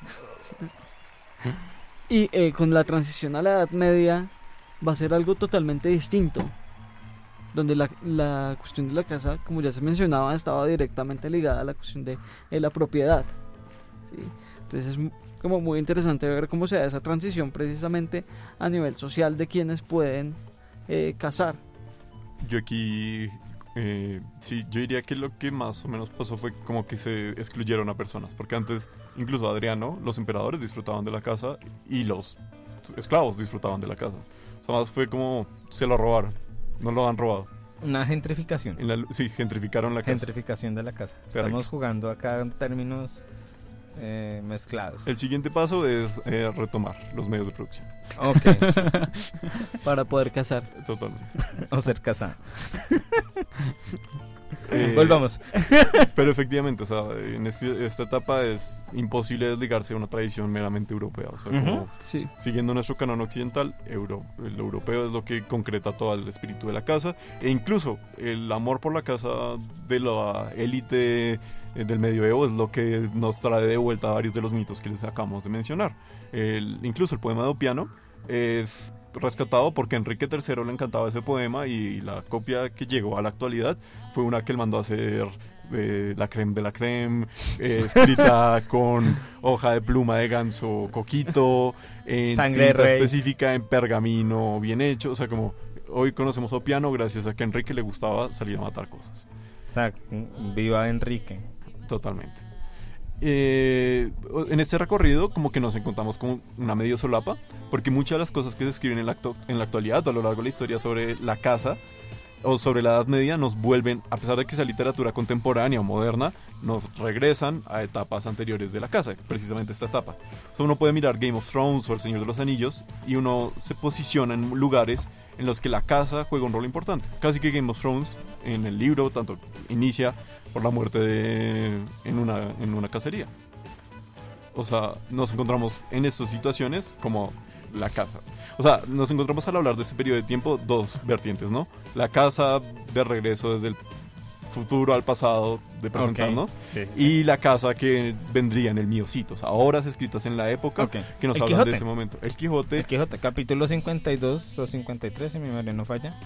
Y eh, con la transición a la Edad Media va a ser algo totalmente distinto, donde la, la cuestión de la caza, como ya se mencionaba, estaba directamente ligada a la cuestión de, de la propiedad, ¿sí? Entonces es como muy interesante ver cómo se da esa transición precisamente a nivel social de quienes pueden eh, cazar. Yo aquí, eh, sí, yo diría que lo que más o menos pasó fue como que se excluyeron a personas, porque antes, incluso Adriano, los emperadores disfrutaban de la caza y los esclavos disfrutaban de la caza. O sea, más fue como se lo robaron, no lo han robado. Una gentrificación. En la, sí, gentrificaron la caza. Gentrificación de la caza. Estamos Correcto. Jugando acá en términos eh, mezclados. El siguiente paso es eh, retomar los medios de producción. Ok. Para poder cazar. Totalmente. O ser cazado. Eh, Volvamos. Pero efectivamente, o sea, en este, esta etapa es imposible desligarse de una tradición meramente europea. O sea, uh-huh. como sí. siguiendo nuestro canon occidental, euro, el europeo es lo que concreta todo el espíritu de la caza, e incluso el amor por la caza de la élite del medioevo es lo que nos trae de vuelta a varios de los mitos que les acabamos de mencionar. El, incluso el poema de Opiano es rescatado porque a Enrique tercero le encantaba ese poema, y la copia que llegó a la actualidad fue una que él mandó a hacer eh, la creme de la creme, eh, escrita con hoja de pluma de ganso coquito, en sangre tinta rey específica, en pergamino bien hecho. O sea, como hoy conocemos Opiano gracias a que a Enrique le gustaba salir a matar cosas. O sea, viva Enrique. Totalmente. eh, en este recorrido como que nos encontramos con una medio solapa, porque muchas de las cosas que se escriben en la, actu- en la actualidad o a lo largo de la historia sobre la caza o sobre la Edad Media nos vuelven, a pesar de que sea literatura contemporánea o moderna, nos regresan a etapas anteriores de la caza, precisamente esta etapa. O sea, uno puede mirar Game of Thrones o El Señor de los Anillos y uno se posiciona en lugares en los que la caza juega un rol importante. Casi que Game of Thrones en el libro tanto inicia por la muerte de, en, una, en una cacería. O sea, nos encontramos en estas situaciones como la caza. O sea, nos encontramos al hablar de este periodo de tiempo dos vertientes, ¿no? La caza de regreso desde el futuro al pasado de presentarnos, okay. sí, sí, y sí. la caza que vendría en el Miocitos, a obras escritas en la época okay. que nos el hablan Quijote. de ese momento. El Quijote. El Quijote, capítulo cincuenta y dos o cincuenta y tres, si mi memoria no falla,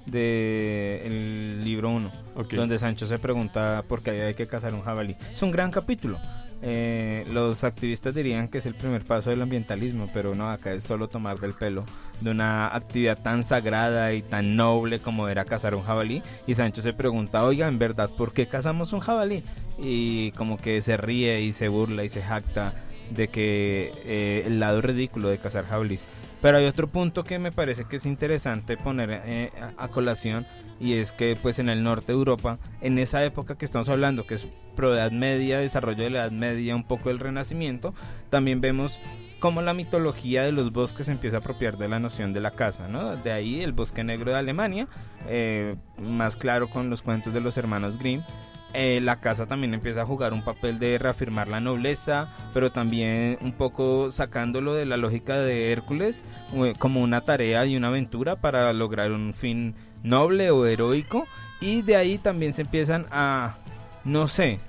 del libro uno, okay. donde Sancho se pregunta por qué hay que cazar un jabalí. Es un gran capítulo. Eh, los activistas dirían que es el primer paso del ambientalismo, pero no, acá es solo tomar del pelo de una actividad tan sagrada y tan noble como era cazar un jabalí. Y Sancho se pregunta, oiga, en verdad, ¿por qué cazamos un jabalí? Y como que se ríe y se burla y se jacta de que eh, el lado ridículo de cazar jabalís. Pero hay otro punto que me parece que es interesante poner eh, a, a colación, y es que pues en el norte de Europa, en esa época que estamos hablando, que es proedad media, desarrollo de la edad media, un poco del renacimiento, también vemos cómo la mitología de los bosques se empieza a apropiar de la noción de la caza, ¿no? De ahí el bosque negro de Alemania, eh, más claro con los cuentos de los hermanos Grimm. Eh, la caza también empieza a jugar un papel de reafirmar la nobleza, pero también un poco sacándolo de la lógica de Hércules, eh, como una tarea y una aventura para lograr un fin noble o heroico. Y de ahí también se empiezan a, no sé,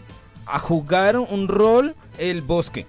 a jugar un rol el bosque,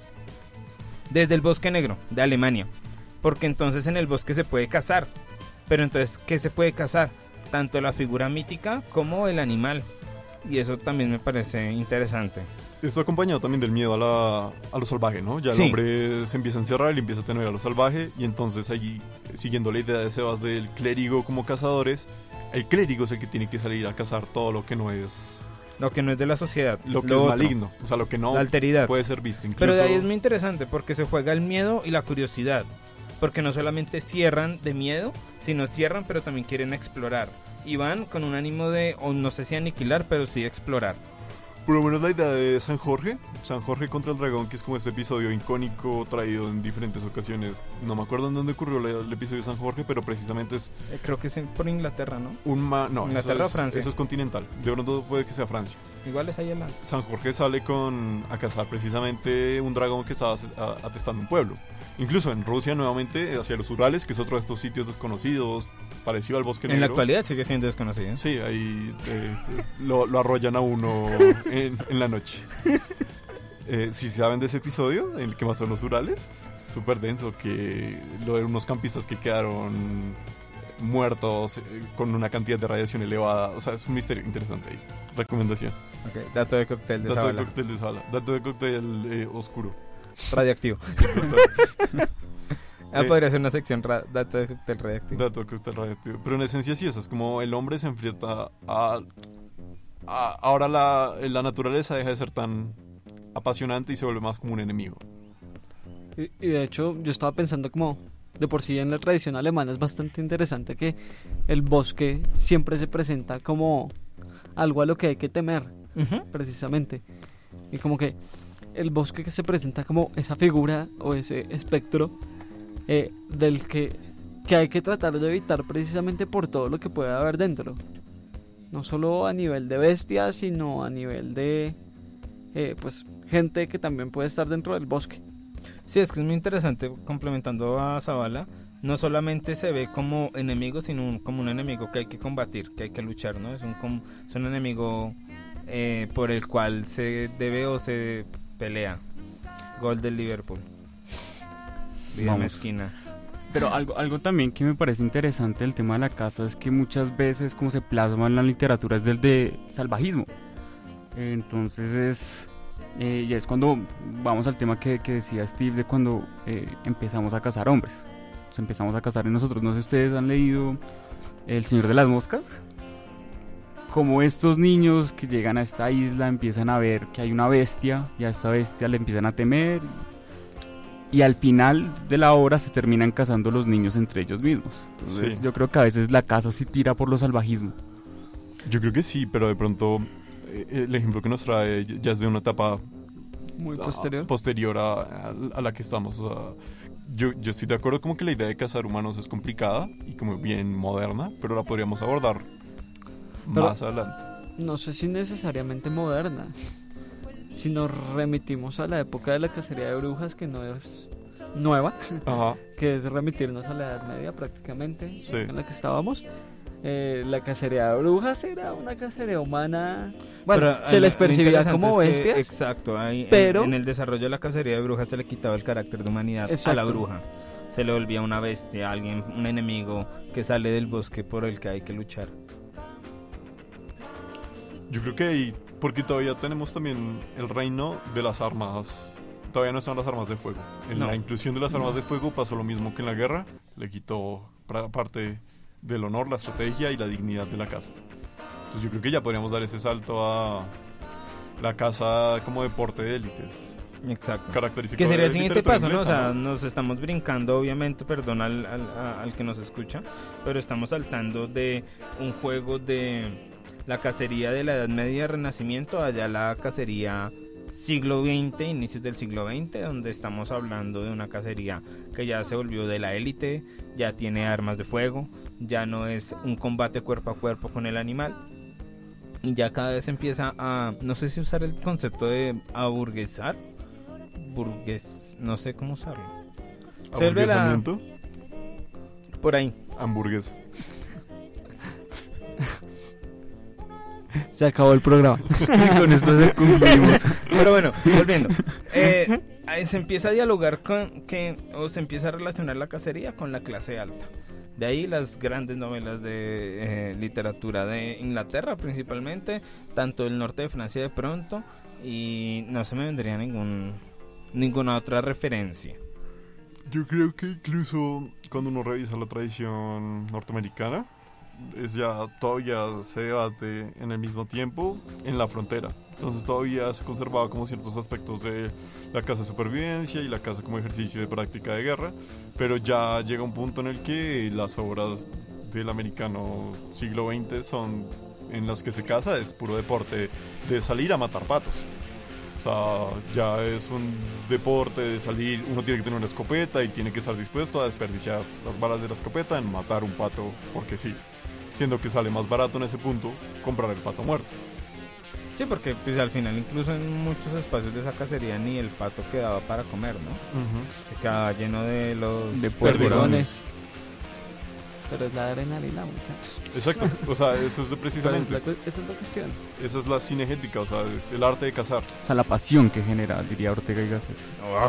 desde el bosque negro de Alemania, porque entonces en el bosque se puede cazar, pero entonces ¿qué se puede cazar? Tanto la figura mítica como el animal. Y eso también me parece interesante. Esto acompañado también del miedo a, la, a lo salvaje, ¿no? Ya el sí. hombre se empieza a encerrar y empieza a tener a lo salvaje. Y entonces allí, siguiendo la idea de Sebas del clérigo como cazadores, el clérigo es el que tiene que salir a cazar todo lo que no es... Lo que no es de la sociedad. Lo que lo es otro. maligno, o sea, lo que no la alteridad. puede ser visto. Incluso... Pero de ahí es muy interesante porque se juega el miedo y la curiosidad. Porque no solamente cierran de miedo, sino cierran pero también quieren explorar. Y van con un ánimo de, o no sé si aniquilar, pero sí explorar. Por lo menos la idea de San Jorge, San Jorge contra el dragón, que es como este episodio icónico traído en diferentes ocasiones. No me acuerdo en dónde ocurrió el, el episodio de San Jorge, pero precisamente es... Eh, creo que es en, por Inglaterra, ¿no? Un ma no, Inglaterra eso o Francia. Es, eso es continental. De pronto puede que sea Francia. Igual es ahí al lado. San Jorge sale con a cazar precisamente un dragón que estaba a, atestando un pueblo. Incluso en Rusia nuevamente, hacia los Urales, que es otro de estos sitios desconocidos, parecido al bosque negro. En la actualidad sigue siendo desconocido. Sí, ahí eh, lo, lo arrollan a uno en, en la noche. Eh, si saben de ese episodio, en el que pasó en los Urales, súper denso, que lo de unos campistas que quedaron muertos eh, con una cantidad de radiación elevada. O sea, es un misterio interesante ahí. Recomendación. Okay. Dato de cóctel de Dato Zavala. de cóctel de Zavala. Dato de cóctel eh, oscuro. Radioactivo. Ah, Eh, podría ser una sección ra- dato de cóctel radioactivo. Dato de cóctel radioactivo. Pero en esencia sí, o sea, es como el hombre se enfrenta a... a ahora la, la naturaleza deja de ser tan apasionante y se vuelve más como un enemigo. Y, y de hecho yo estaba pensando como de por sí en la tradición alemana es bastante interesante que el bosque siempre se presenta como algo a lo que hay que temer, Uh-huh. precisamente. Y como que el bosque que se presenta como esa figura o ese espectro eh, del que, que hay que tratar de evitar precisamente por todo lo que puede haber dentro. No solo a nivel de bestias, sino a nivel de eh, pues gente que también puede estar dentro del bosque. Sí, es que es muy interesante, complementando a Zavala, no solamente se ve como enemigo, sino un, como un enemigo que hay que combatir, que hay que luchar, ¿no? Es un, com, es un enemigo eh, por el cual se debe o se pelea. Gol del Liverpool. Vida Vamos. mezquina. Pero algo, algo también que me parece interesante del tema de la caza es que muchas veces como se plasma en la literatura es del de salvajismo. Entonces es... Eh, y es cuando vamos al tema que, que decía Steve de cuando eh, empezamos a cazar hombres. Entonces empezamos a cazar en nosotros. No sé si ustedes han leído El Señor de las Moscas. como estos niños que llegan a esta isla empiezan a ver que hay una bestia y a esta bestia le empiezan a temer y al final de la obra se terminan casando los niños entre ellos mismos. Entonces Sí. yo creo que a veces la casa sí tira por lo salvajismo. Yo creo que sí, pero de pronto eh, el ejemplo que nos trae ya es de una etapa Muy a- posterior. posterior a, a- a la que estamos. O sea, yo, yo estoy de acuerdo como que la idea de cazar humanos es complicada y como bien moderna, pero la podríamos abordar Pero- más adelante. No sé si necesariamente moderna. Si nos remitimos a la época de la cacería de brujas, que no es nueva, Ajá. que es remitirnos a la Edad Media prácticamente, Sí. en la que estábamos. Eh, la cacería de brujas era una cacería humana. Bueno, Pero, se eh, les lo percibía interesante como es que, bestias. exacto, ahí, en- pero- en, el desarrollo de la cacería de brujas se le quitaba el carácter de humanidad a la Exacto. bruja. Se le volvía una bestia, alguien, un enemigo que sale del bosque por el que hay que luchar. Yo creo que ahí, porque todavía tenemos también el reino de las armas. Todavía no están las armas de fuego. En No. la inclusión de las armas de fuego pasó lo mismo que en la guerra. Le quitó pra- parte del honor, la estrategia y la dignidad de la casa. Entonces yo creo que ya podríamos dar ese salto a la casa como deporte de élites. Exacto. Característico Que sería de el siguiente literatura paso, ¿no? O inglesa, sea, nos estamos brincando, obviamente, perdón al, al, a- al que nos escucha, pero estamos saltando de un juego de la cacería de la Edad Media, Renacimiento, allá la cacería siglo veinte, inicios del siglo veinte, donde estamos hablando de una cacería que ya se volvió de la élite, ya tiene armas de fuego, ya no es un combate cuerpo a cuerpo con el animal, y ya cada vez empieza a, no sé si usar el concepto de aburguesar, burgués, no sé cómo usarlo. Se vuelve la- Aburguesamiento, por ahí. hamburguesa. Se acabó el programa. Y con esto se concluimos. Pero bueno, volviendo. Eh, ahí se empieza a dialogar con que, o se empieza a relacionar la cacería con la clase alta. De ahí las grandes novelas de eh, literatura de Inglaterra principalmente, tanto del norte de Francia de pronto, y no se me vendría ningún ninguna otra referencia. Yo creo que incluso cuando uno revisa la tradición norteamericana, es ya todavía se debate en el mismo tiempo en la frontera. Entonces todavía se conservaba como ciertos aspectos de la caza de supervivencia y la caza como ejercicio de práctica de guerra, pero ya llega un punto en el que las obras del americano siglo veinte son en las que se caza, es puro deporte de salir a matar patos. O sea, ya es un deporte de salir, uno tiene que tener una escopeta y tiene que estar dispuesto a desperdiciar las balas de la escopeta en matar un pato porque sí. Siendo que sale más barato en ese punto comprar el pato muerto. Sí, porque pues al final incluso en muchos espacios de esa cacería ni el pato quedaba para comer, ¿no? Se quedaba lleno de los De Perdigones. Pero es la adrenalina, muchachos. Exacto, o sea, eso es de Pero es precisamente, la cu- esa es la cuestión. esa es la cinegética, o sea, es el arte de cazar. O sea, la pasión que genera, diría Ortega y Gasset.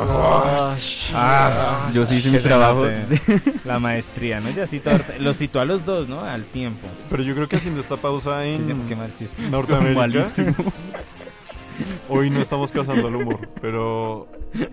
Ah, Yo sí hice que mi se trabajo. note la maestría, ¿no? Ya citó, lo citó a los dos, ¿no? Al tiempo. Pero yo creo que haciendo esta pausa Qué, en qué mal chiste. Norteamérica, Malísimo. hoy no estamos cazando el humor, pero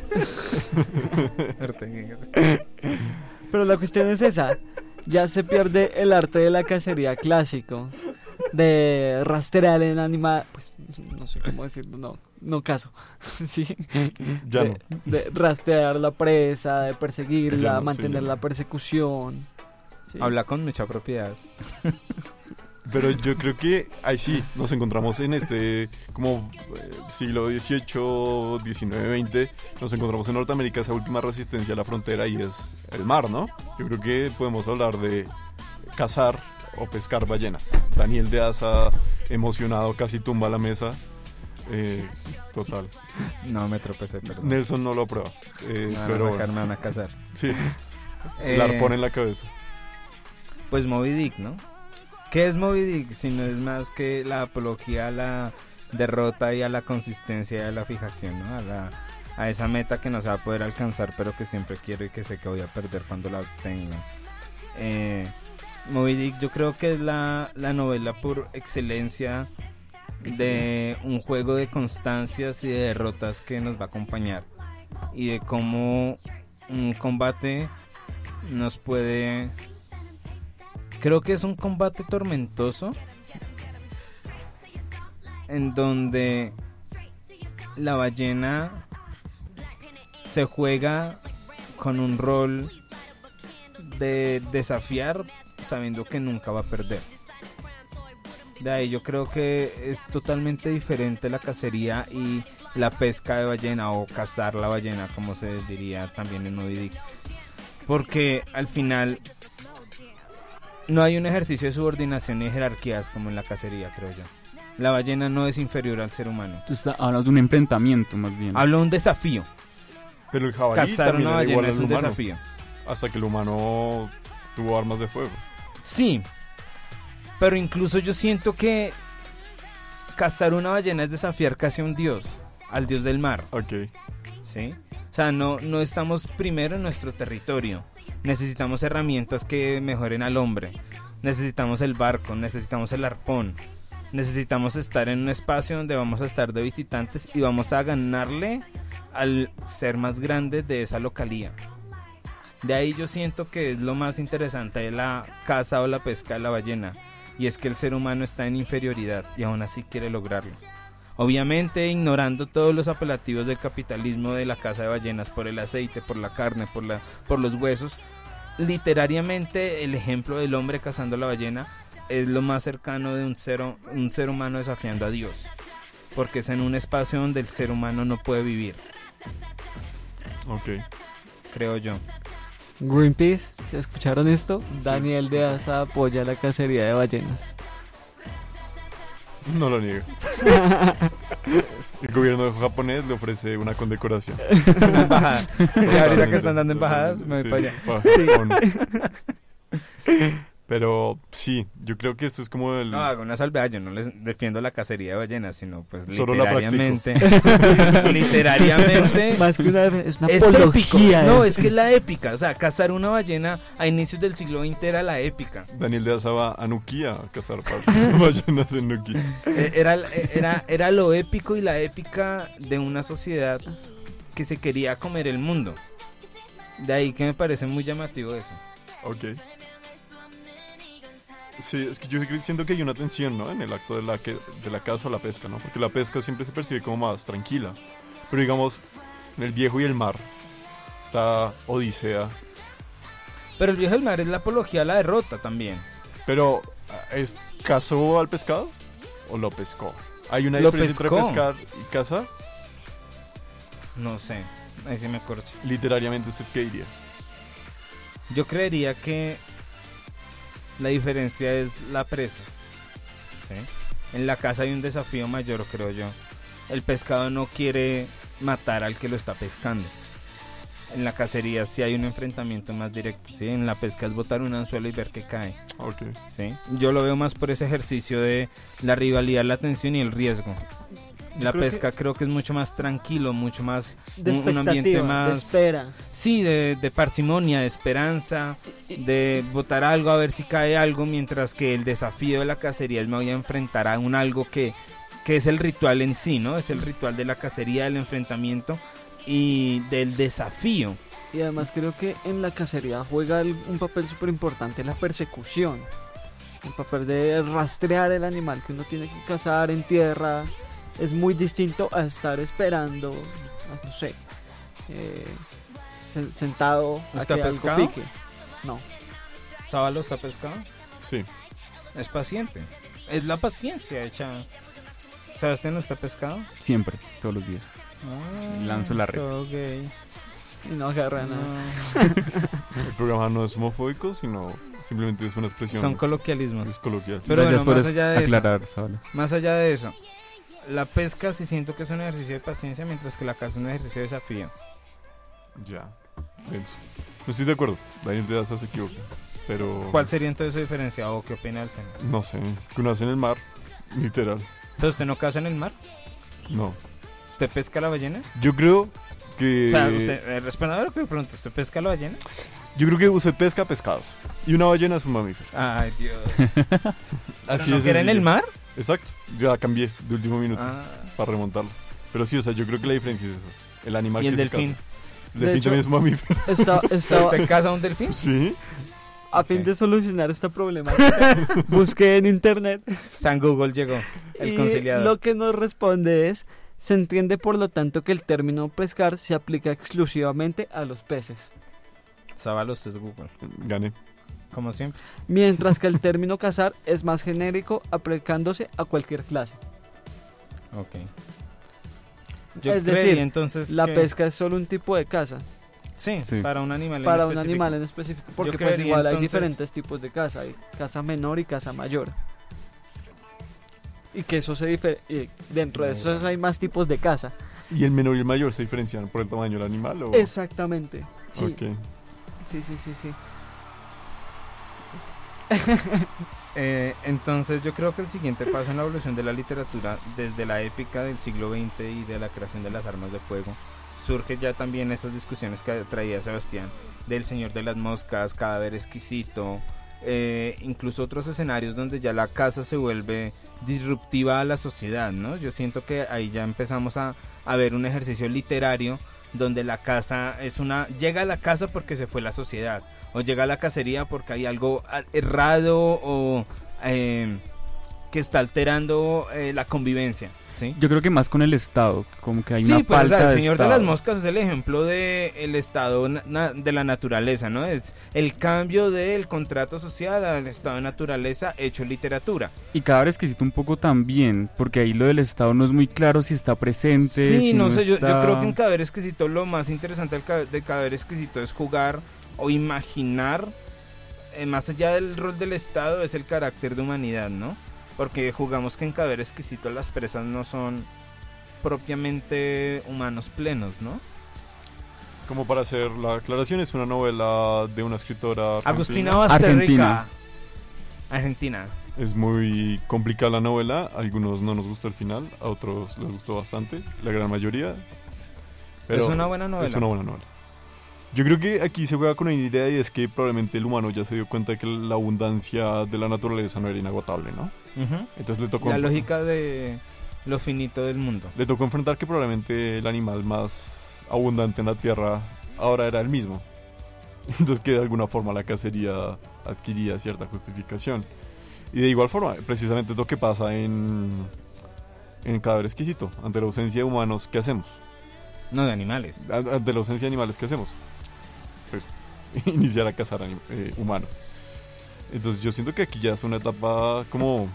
Pero la cuestión es esa. Ya se pierde el arte de la cacería clásico. De rastrear el animal. Pues no sé cómo decirlo, no. No caso. Sí. ya de, no. de rastrear la presa, de perseguirla, Ya no, sí, mantener ya la no. persecución. Sí. Habla con mucha propiedad. Pero yo creo que ahí sí nos encontramos en este como eh, siglo dieciocho, diecinueve, veinte. Nos encontramos en Norteamérica esa última resistencia a la frontera y es el mar, ¿no? Yo creo que podemos hablar de cazar o pescar ballenas. Daniel de Asa, emocionado, casi tumba la mesa. Eh, total. No me tropecé, perdón. Nelson no lo aprueba. Eh, Me van a pero sacar, bueno, me van a casar. sí, Eh, el arpón en la cabeza. Pues Moby Dick, ¿no? ¿Qué es Moby Dick? Si no es más que la apología a la derrota y a la consistencia y a la fijación, ¿no? A, la, a esa meta que no se va a poder alcanzar, pero que siempre quiero y que sé que voy a perder cuando la obtenga. Eh, Moby Dick yo creo que es la, la novela por excelencia de un juego de constancias y de derrotas que nos va a acompañar y de cómo un combate nos puede... Creo que es un combate tormentoso, en donde la ballena se juega con un rol de desafiar sabiendo que nunca va a perder. De ahí yo creo que es totalmente diferente la cacería y la pesca de ballena, o cazar la ballena, como se diría también en Moby Dick, porque al final no hay un ejercicio de subordinación ni jerarquías como en la cacería, creo yo. La ballena no es inferior al ser humano. Tú estás hablando de un enfrentamiento, más bien. Hablo de un desafío. Pero el jabalí Cazar también una era igual ballena es al un humano, desafío. hasta que el humano tuvo armas de fuego. Sí, pero incluso yo siento que cazar una ballena es desafiar casi a un dios, al dios del mar. Ok. ¿Sí? O sea, no, no estamos primero en nuestro territorio. Necesitamos herramientas que mejoren al hombre. Necesitamos el barco, necesitamos el arpón. Necesitamos estar en un espacio donde vamos a estar de visitantes y vamos a ganarle al ser más grande de esa localía. De ahí yo siento que es lo más interesante de la caza o la pesca de la ballena, y es que el ser humano está en inferioridad y aún así quiere lograrlo. Obviamente ignorando todos los apelativos del capitalismo de la caza de ballenas, por el aceite, por la carne, por, la, por los huesos. Literariamente el ejemplo del hombre cazando la ballena es lo más cercano de un ser, un ser humano desafiando a Dios, porque es en un espacio donde el ser humano no puede vivir. Ok. Creo yo. Greenpeace, ¿se escucharon esto? Sí. Daniel de Asa apoya la cacería de ballenas. No lo niego. El gobierno japonés le ofrece una condecoración. Una embajada. Y ahorita que están dando embajadas, me voy sí, para allá. Pa, sí. Pero sí, yo creo que esto es como el... No, hago una salvedad, yo no les defiendo la cacería de ballenas, sino pues solo literariamente. literariamente. Más que una, es una es apología. Épico. No, es. es que es la épica. O sea, cazar una ballena a inicios del siglo veinte era la épica. Daniel de Asa va a Nuquía a cazar ballenas en Nuquía. Era, era, era lo épico y la épica de una sociedad que se quería comer el mundo. De ahí que me parece muy llamativo eso. Ok. Sí, es que yo siento que hay una tensión, ¿no? En el acto de la, que, de la caza o la pesca, ¿no? Porque la pesca siempre se percibe como más tranquila. Pero digamos, en el viejo y el mar está Odisea. Pero el viejo del mar es la apología a la derrota también. Pero, ¿es cazó al pescado o lo pescó? ¿Hay una Lo diferencia pescó. entre pescar y cazar? No sé, ahí sí me corcho. Literariamente, ¿usted qué diría? Yo creería que la diferencia es la presa. ¿Sí? En la caza hay un desafío mayor, creo yo. El pescado no quiere matar al que lo está pescando. En la cacería sí hay un enfrentamiento más directo, ¿sí? En la pesca es botar un anzuelo y ver que cae. Okay. ¿Sí? Yo lo veo más por ese ejercicio de la rivalidad, la tensión y el riesgo. La creo pesca que creo que es mucho más tranquilo, mucho más de un, un ambiente expectativa, más de espera. Sí, de, de parsimonia, de esperanza, de botar algo a ver si cae algo, mientras que el desafío de la cacería es me voy a enfrentar a un algo que, que es el ritual en sí, ¿no? Es el ritual de la cacería, del enfrentamiento y del desafío. Y además creo que en la cacería juega el- un papel súper importante la persecución. El papel de rastrear el animal que uno tiene que cazar en tierra es muy distinto a estar esperando, no sé, eh, sen- sentado a ¿Usted que ha algo pescado? pique. No. ¿Sábalo está pescado? Sí. Es paciente. Es la paciencia hecha. ¿Sabes usted no está pescado? Siempre, todos los días. Ah, Lanzo la red. todo gay. Y no agarra No. nada. El programa no es homofóbico, sino simplemente es una expresión. Son coloquialismos. Es coloquial. Pero Gracias bueno, por más allá de eso. aclarar, Zabala. Más allá de eso, la pesca sí siento que es un ejercicio de paciencia, mientras que la caza es un ejercicio de desafío. Ya. Denso. No estoy de acuerdo. Daniel de Asa se equivoca. Pero. ¿Cuál sería entonces su diferencia o qué opina del tema? No sé. Que uno hace en el mar. Literal. Entonces, ¿usted no caza en el mar? No. ¿Usted pesca la ballena? Yo creo que. O sea, usted, eh, responda a lo que me pregunto, ¿usted pesca la ballena? Yo creo que usted pesca pescados. Y una ballena es un mamífero. Ay, Dios. Así ¿No es. que era en el mar? Exacto. Ya cambié de último minuto Ah. para remontarlo. Pero sí, o sea, yo creo que la diferencia es esa. El animal ¿Y el que se delfín? caza. El De delfín hecho- también es un mamífero. Está, estaba, ¿Usted caza un delfín? Sí. a fin de solucionar esta problemática, busqué en internet San Google llegó. El y conciliador. lo que nos responde es: se entiende por lo tanto que el término pescar se aplica exclusivamente a los peces, Sábalos es Google, Gané. como siempre. mientras que el término cazar es más genérico, aplicándose a cualquier clase. Ok. Yo Es creería, decir, entonces La que- pesca es solo un tipo de caza, Sí, Sí. para un animal en para un específico. animal en específico, porque pues creería, igual hay entonces- diferentes tipos de caza, hay caza menor y caza mayor. Y que eso se diferencia, dentro de esos hay más tipos de caza. ¿Y el menor y el mayor se diferencian por el tamaño del animal? O... Exactamente. Sí, Ok. sí, sí, sí, sí. Eh, entonces yo creo que el siguiente paso en la evolución de la literatura desde la épica del siglo veinte y de la creación de las armas de fuego surge ya también esas discusiones que traía Sebastián del Señor de las Moscas, Cadáver Exquisito, eh, incluso otros escenarios donde ya la caza se vuelve disruptiva a la sociedad, ¿no? Yo siento que ahí ya empezamos a, a ver un ejercicio literario donde la caza es una... llega a la caza porque se fue la sociedad, o llega a la cacería porque hay algo errado o eh, que está alterando eh, la convivencia, ¿sí? Yo creo que más con el Estado, como que hay Sí, una pues, o falta sea, el de Señor de Estado. las Moscas es el ejemplo de el estado na- na- de la naturaleza, ¿no? Es el cambio del contrato social al estado de naturaleza hecho literatura. Y Cadáver Exquisito un poco también, porque ahí lo del Estado no es muy claro si está presente. Sí, si no sé, yo, está... yo creo que en Cadáver Exquisito lo más interesante del ca- de Cadáver Exquisito es jugar o imaginar, eh, más allá del rol del Estado, es el carácter de humanidad, ¿no? Porque jugamos que en Cadáver Exquisito las presas no son propiamente humanos plenos, ¿no? Como para hacer la aclaración, es una novela de una escritora argentina. Agustina Basterrica. Argentina. Argentina. Es muy complicada la novela, a algunos no nos gustó el final, a otros les gustó bastante, la gran mayoría. Pero Es una buena novela. Es una buena novela. Yo creo que aquí se juega con una idea y es que probablemente el humano ya se dio cuenta de que la abundancia de la naturaleza no era inagotable, ¿no? Ujú. Entonces le tocó, La lógica de lo finito del mundo. le tocó enfrentar que probablemente el animal más abundante en la tierra ahora era el mismo. Entonces que de alguna forma la cacería adquiría cierta justificación. Y de igual forma, precisamente es lo que pasa en, en Cadáver Exquisito. Ante la ausencia de humanos, ¿qué hacemos? No, de animales. A- Ante la ausencia de animales, ¿qué hacemos? Pues iniciar a cazar anim- eh, humanos. Entonces yo siento que aquí ya es una etapa como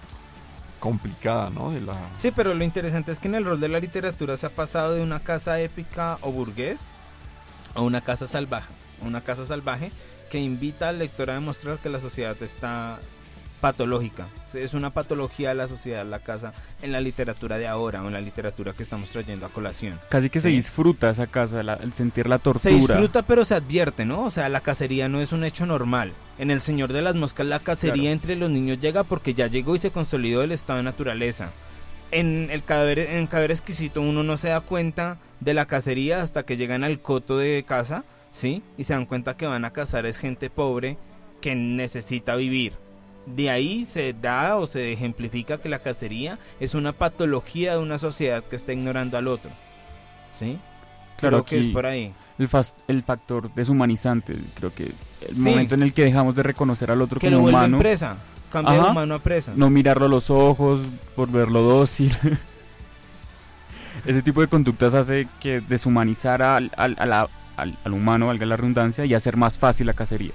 complicada, ¿no? De la... Sí, pero lo interesante es que en el rol de la literatura se ha pasado de una casa épica o burgués a una casa salvaje. Una casa salvaje que invita al lector a demostrar que la sociedad está patológica. Es una patología de la sociedad, la casa, en la literatura de ahora o en la literatura que estamos trayendo a colación. Casi que se Sí. disfruta esa casa, la- el sentir la tortura. Se disfruta, pero se advierte, ¿no? O sea, la cacería no es un hecho normal. En El Señor de las Moscas la cacería Claro. entre los niños llega porque ya llegó y se consolidó el estado de naturaleza. En el cadáver, en Cadáver Exquisito uno no se da cuenta de la cacería hasta que llegan al coto de caza, ¿sí? Y se dan cuenta que van a cazar es gente pobre que necesita vivir. De ahí se da o se ejemplifica que la cacería es una patología de una sociedad que está ignorando al otro, ¿sí? Claro, Creo que es aquí por ahí. El, fas- el factor deshumanizante, creo que el Sí. momento en el que dejamos de reconocer al otro Que como lo vuelven humano, presa, cambia de Ajá. humano a presa. no mirarlo a los ojos por verlo dócil. Ese tipo de conductas hace que deshumanizar al, al, a la- al, al humano, valga la redundancia, y hacer más fácil la cacería.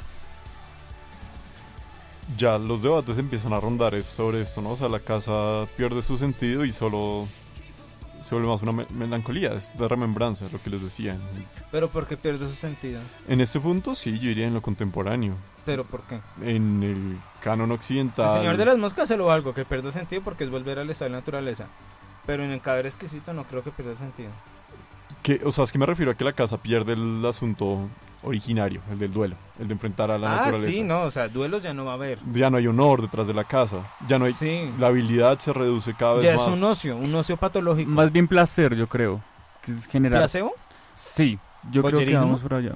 Ya los debates empiezan a rondar es sobre esto, ¿no? O sea, la casa pierde su sentido y solo se vuelve más una me- melancolía, es de remembranza, lo que les decía. Pero ¿por qué pierde su sentido? En este punto, sí, yo iría en lo contemporáneo. ¿Pero por qué? En el canon occidental. El Señor de las Moscas se lo algo, que pierde sentido porque es volver al estado de naturaleza. Pero en el Cadáver Exquisito no creo que pierda sentido. Que, o sea, es que me refiero a que la casa pierde el asunto originario, el del duelo, el de enfrentar a la Ah, naturaleza. sí, no, o sea, duelos ya no va a haber. Ya no hay honor detrás de la casa, ya no hay... Sí, La habilidad se reduce cada vez ya más. es un ocio, un ocio patológico. Más bien placer, yo creo. Que es generar. ¿Placebo? Sí, yo creo que ¿Voyerismo? vamos por allá.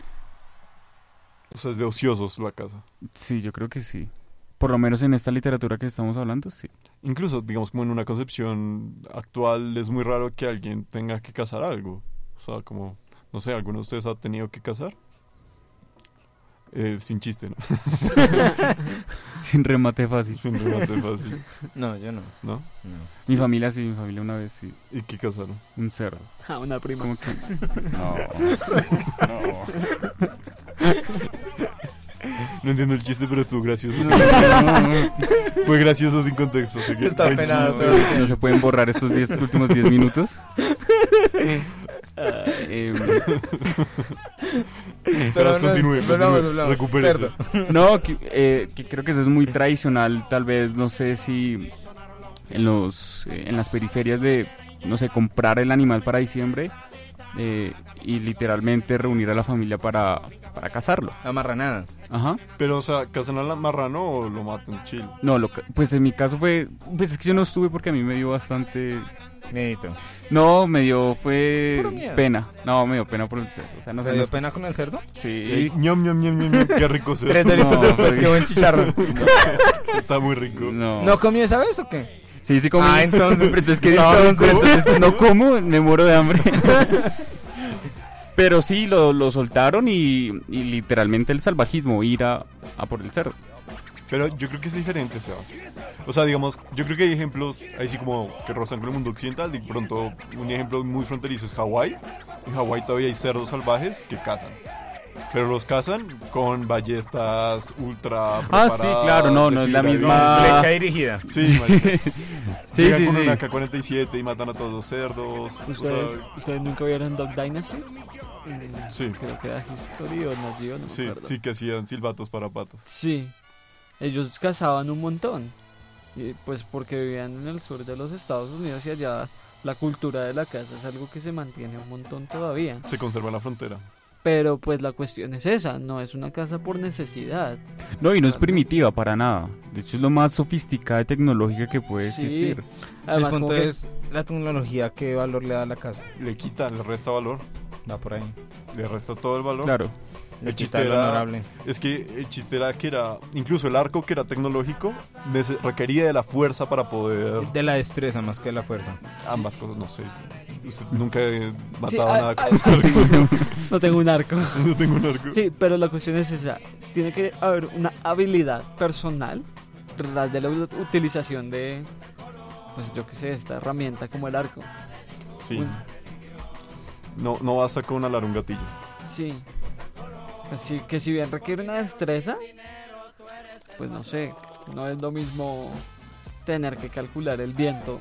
O sea, es de ociosos la casa. Sí, yo creo que sí. Por lo menos en esta literatura que estamos hablando, sí. Incluso, digamos, como en una concepción actual, es muy raro que alguien tenga que cazar algo. O sea, como, no sé, ¿alguno de ustedes ha tenido que cazar? Eh, sin chiste, ¿no? Sin remate fácil. Sin remate fácil. No, yo no. ¿No? no. Mi familia sí, mi familia una vez sí. ¿Y qué casaron? Un cerdo. Ah, una prima. Como que... No. No. No entiendo el chiste, pero estuvo gracioso. Fue gracioso sin contexto. Así que Está no hay penado, chiste. pero- ¿No se pueden borrar estos diez, últimos diez minutos? Eh, Sebas, continúe, volvamos, continúe, volvamos. recupérese. Cerdo. no, que, eh, que creo que eso es muy tradicional, tal vez, no sé si en los eh, en las periferias de, no sé, comprar el animal para diciembre eh, y literalmente reunir a la familia para, para cazarlo. La marranada. Ajá. Pero, o sea, ¿cazan al marrano o lo matan chill? No, lo, ca- pues en mi caso fue, pues es que yo no estuve porque a mí me dio bastante... Medito. No, me dio, fue Puro miedo. pena. No, me dio pena por el cerdo. O sea, no sé. ¿Te dio no sé. pena con el cerdo? Sí. Eh, ñam, ñam, ñam, ñam, ñam, qué rico se Tres doritos No, después, porque- qué buen chicharrón. Está muy rico. No. ¿No comió esa vez o qué? Sí, sí comí. Ah, entonces- Pero entonces, ¿qué No, entonces, ¿cómo? entonces no como, me muero de hambre. Pero sí, lo, lo soltaron y, y literalmente el salvajismo, ir a, a por el cerdo. Pero yo creo que es diferente, Sebas. O sea, digamos, yo creo que hay ejemplos ahí sí como que rozan con el mundo occidental. De pronto, un ejemplo muy fronterizo es Hawái. En Hawái todavía hay cerdos salvajes que cazan. Pero los cazan con ballestas ultra Ah, sí, preparadas, claro, no, de no es la fibra misma- de- Ah. Flecha dirigida. Sí, marica. Sí, Llegan sí, con sí. una K cuarenta y siete y matan a todos los cerdos. O ¿Ustedes, sea, ¿Ustedes nunca vieron Dog Dynasty? Mm, Sí. Creo que era History o Nat Geo, no me sí, acuerdo. sí que hacían silbatos para patos. Sí, ellos cazaban un montón. Y pues porque vivían en el sur de los Estados Unidos y allá la cultura de la caza es algo que se mantiene un montón todavía. Se conserva en la frontera. Pero pues la cuestión es esa, no es una caza por necesidad. No, y no es primitiva para nada. De hecho, es lo más sofisticada y tecnológica que puede Sí. existir. Además, el punto como que- es la tecnología, qué valor le da a la casa. Le quitan, le resta valor. Va por ahí. Le resta todo el valor. Claro. Le El quita chiste lo era- honorable. Es que el chiste era que era, incluso el arco que era tecnológico, nece- requería de la fuerza para poder De la destreza más que de la fuerza. ambas cosas, no sé. Usted nunca he Sí, matado ah, nada ah, con arco. no tengo un arco. No tengo un arco. Sí, pero la cuestión es esa. Tiene que haber una habilidad personal tras de la u- utilización de, pues yo qué sé, esta herramienta como el arco. Sí. Un- No, no basta con alar un gatillo. Sí. Así que si bien requiere una destreza, pues no sé, no es lo mismo tener que calcular el viento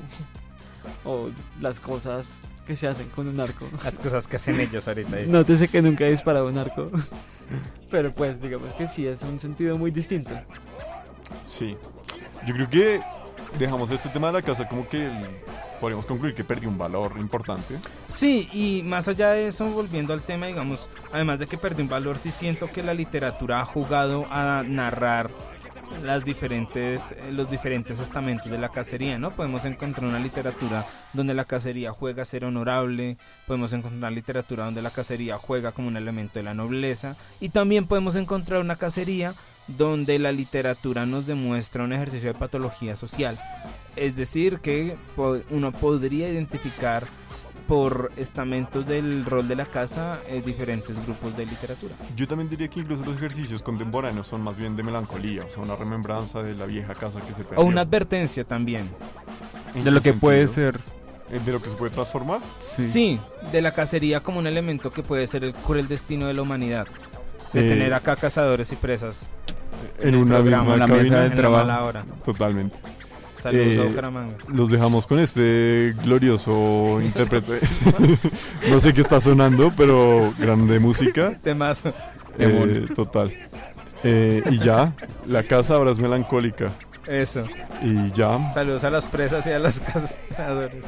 o las cosas que se hacen con un arco. Las cosas que hacen ellos ahorita. dice. Nótese que nunca he disparado un arco. Pero pues digamos que sí es un sentido muy distinto. Sí. Yo creo que dejamos este tema de la casa como que el- podríamos concluir que perdió un valor importante. Sí, y más allá de eso, volviendo al tema, digamos, además de que perdió un valor, sí siento que la literatura ha jugado a narrar las diferentes, eh, los diferentes estamentos de la cacería, ¿no? Podemos encontrar una literatura donde la cacería juega a ser honorable, podemos encontrar una literatura donde la cacería juega como un elemento de la nobleza, y también podemos encontrar una cacería donde la literatura nos demuestra un ejercicio de patología social. Es decir, que po- uno podría identificar por estamentos del rol de la caza eh, diferentes grupos de literatura. Yo también diría que incluso los ejercicios contemporáneos son más bien de melancolía, o sea, una remembranza de la vieja casa que se perdió. O una advertencia también. ¿En De lo qué que puede sentido? ser. Eh, ¿De lo que se puede transformar? Sí. Sí, de la cacería como un elemento que puede ser el cruel destino de la humanidad. De Eh, tener acá cazadores y presas En el una programa, misma en la cabina. mesa de en la trabajo. mala hora. Totalmente. Saludos Eh, a Bucaramanga. Los dejamos con este glorioso intérprete. No sé qué está sonando, pero grande música. Temazo. Eh, total. Eh, y ya, la casa ahora es melancólica. Eso. Y ya. Saludos a las presas y a los cazadores.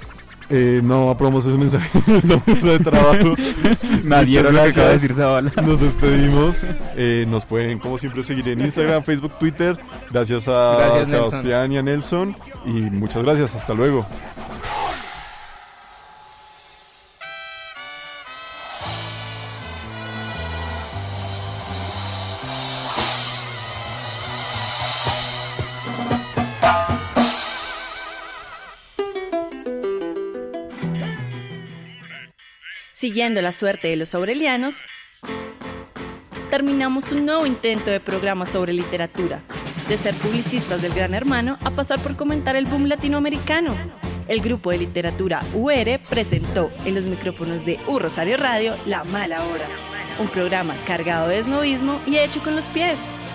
Eh, no aprobamos ese mensaje en esta mesa de trabajo. Nadie Muchas lo que acaba de gracias. decir Zavala. Nos despedimos. Eh, nos pueden, como siempre, seguir en Instagram, Facebook, Twitter. Gracias a Gracias, Nelson. Sebastián y a Nelson. Y muchas gracias. Hasta luego. Siguiendo la suerte de los aurelianos, terminamos un nuevo intento de programa sobre literatura, de ser publicistas del Gran Hermano a pasar por comentar el boom latinoamericano. El grupo de literatura U R presentó en los micrófonos de U Rosario Radio La Mala Hora, un programa cargado de esnovismo y hecho con los pies.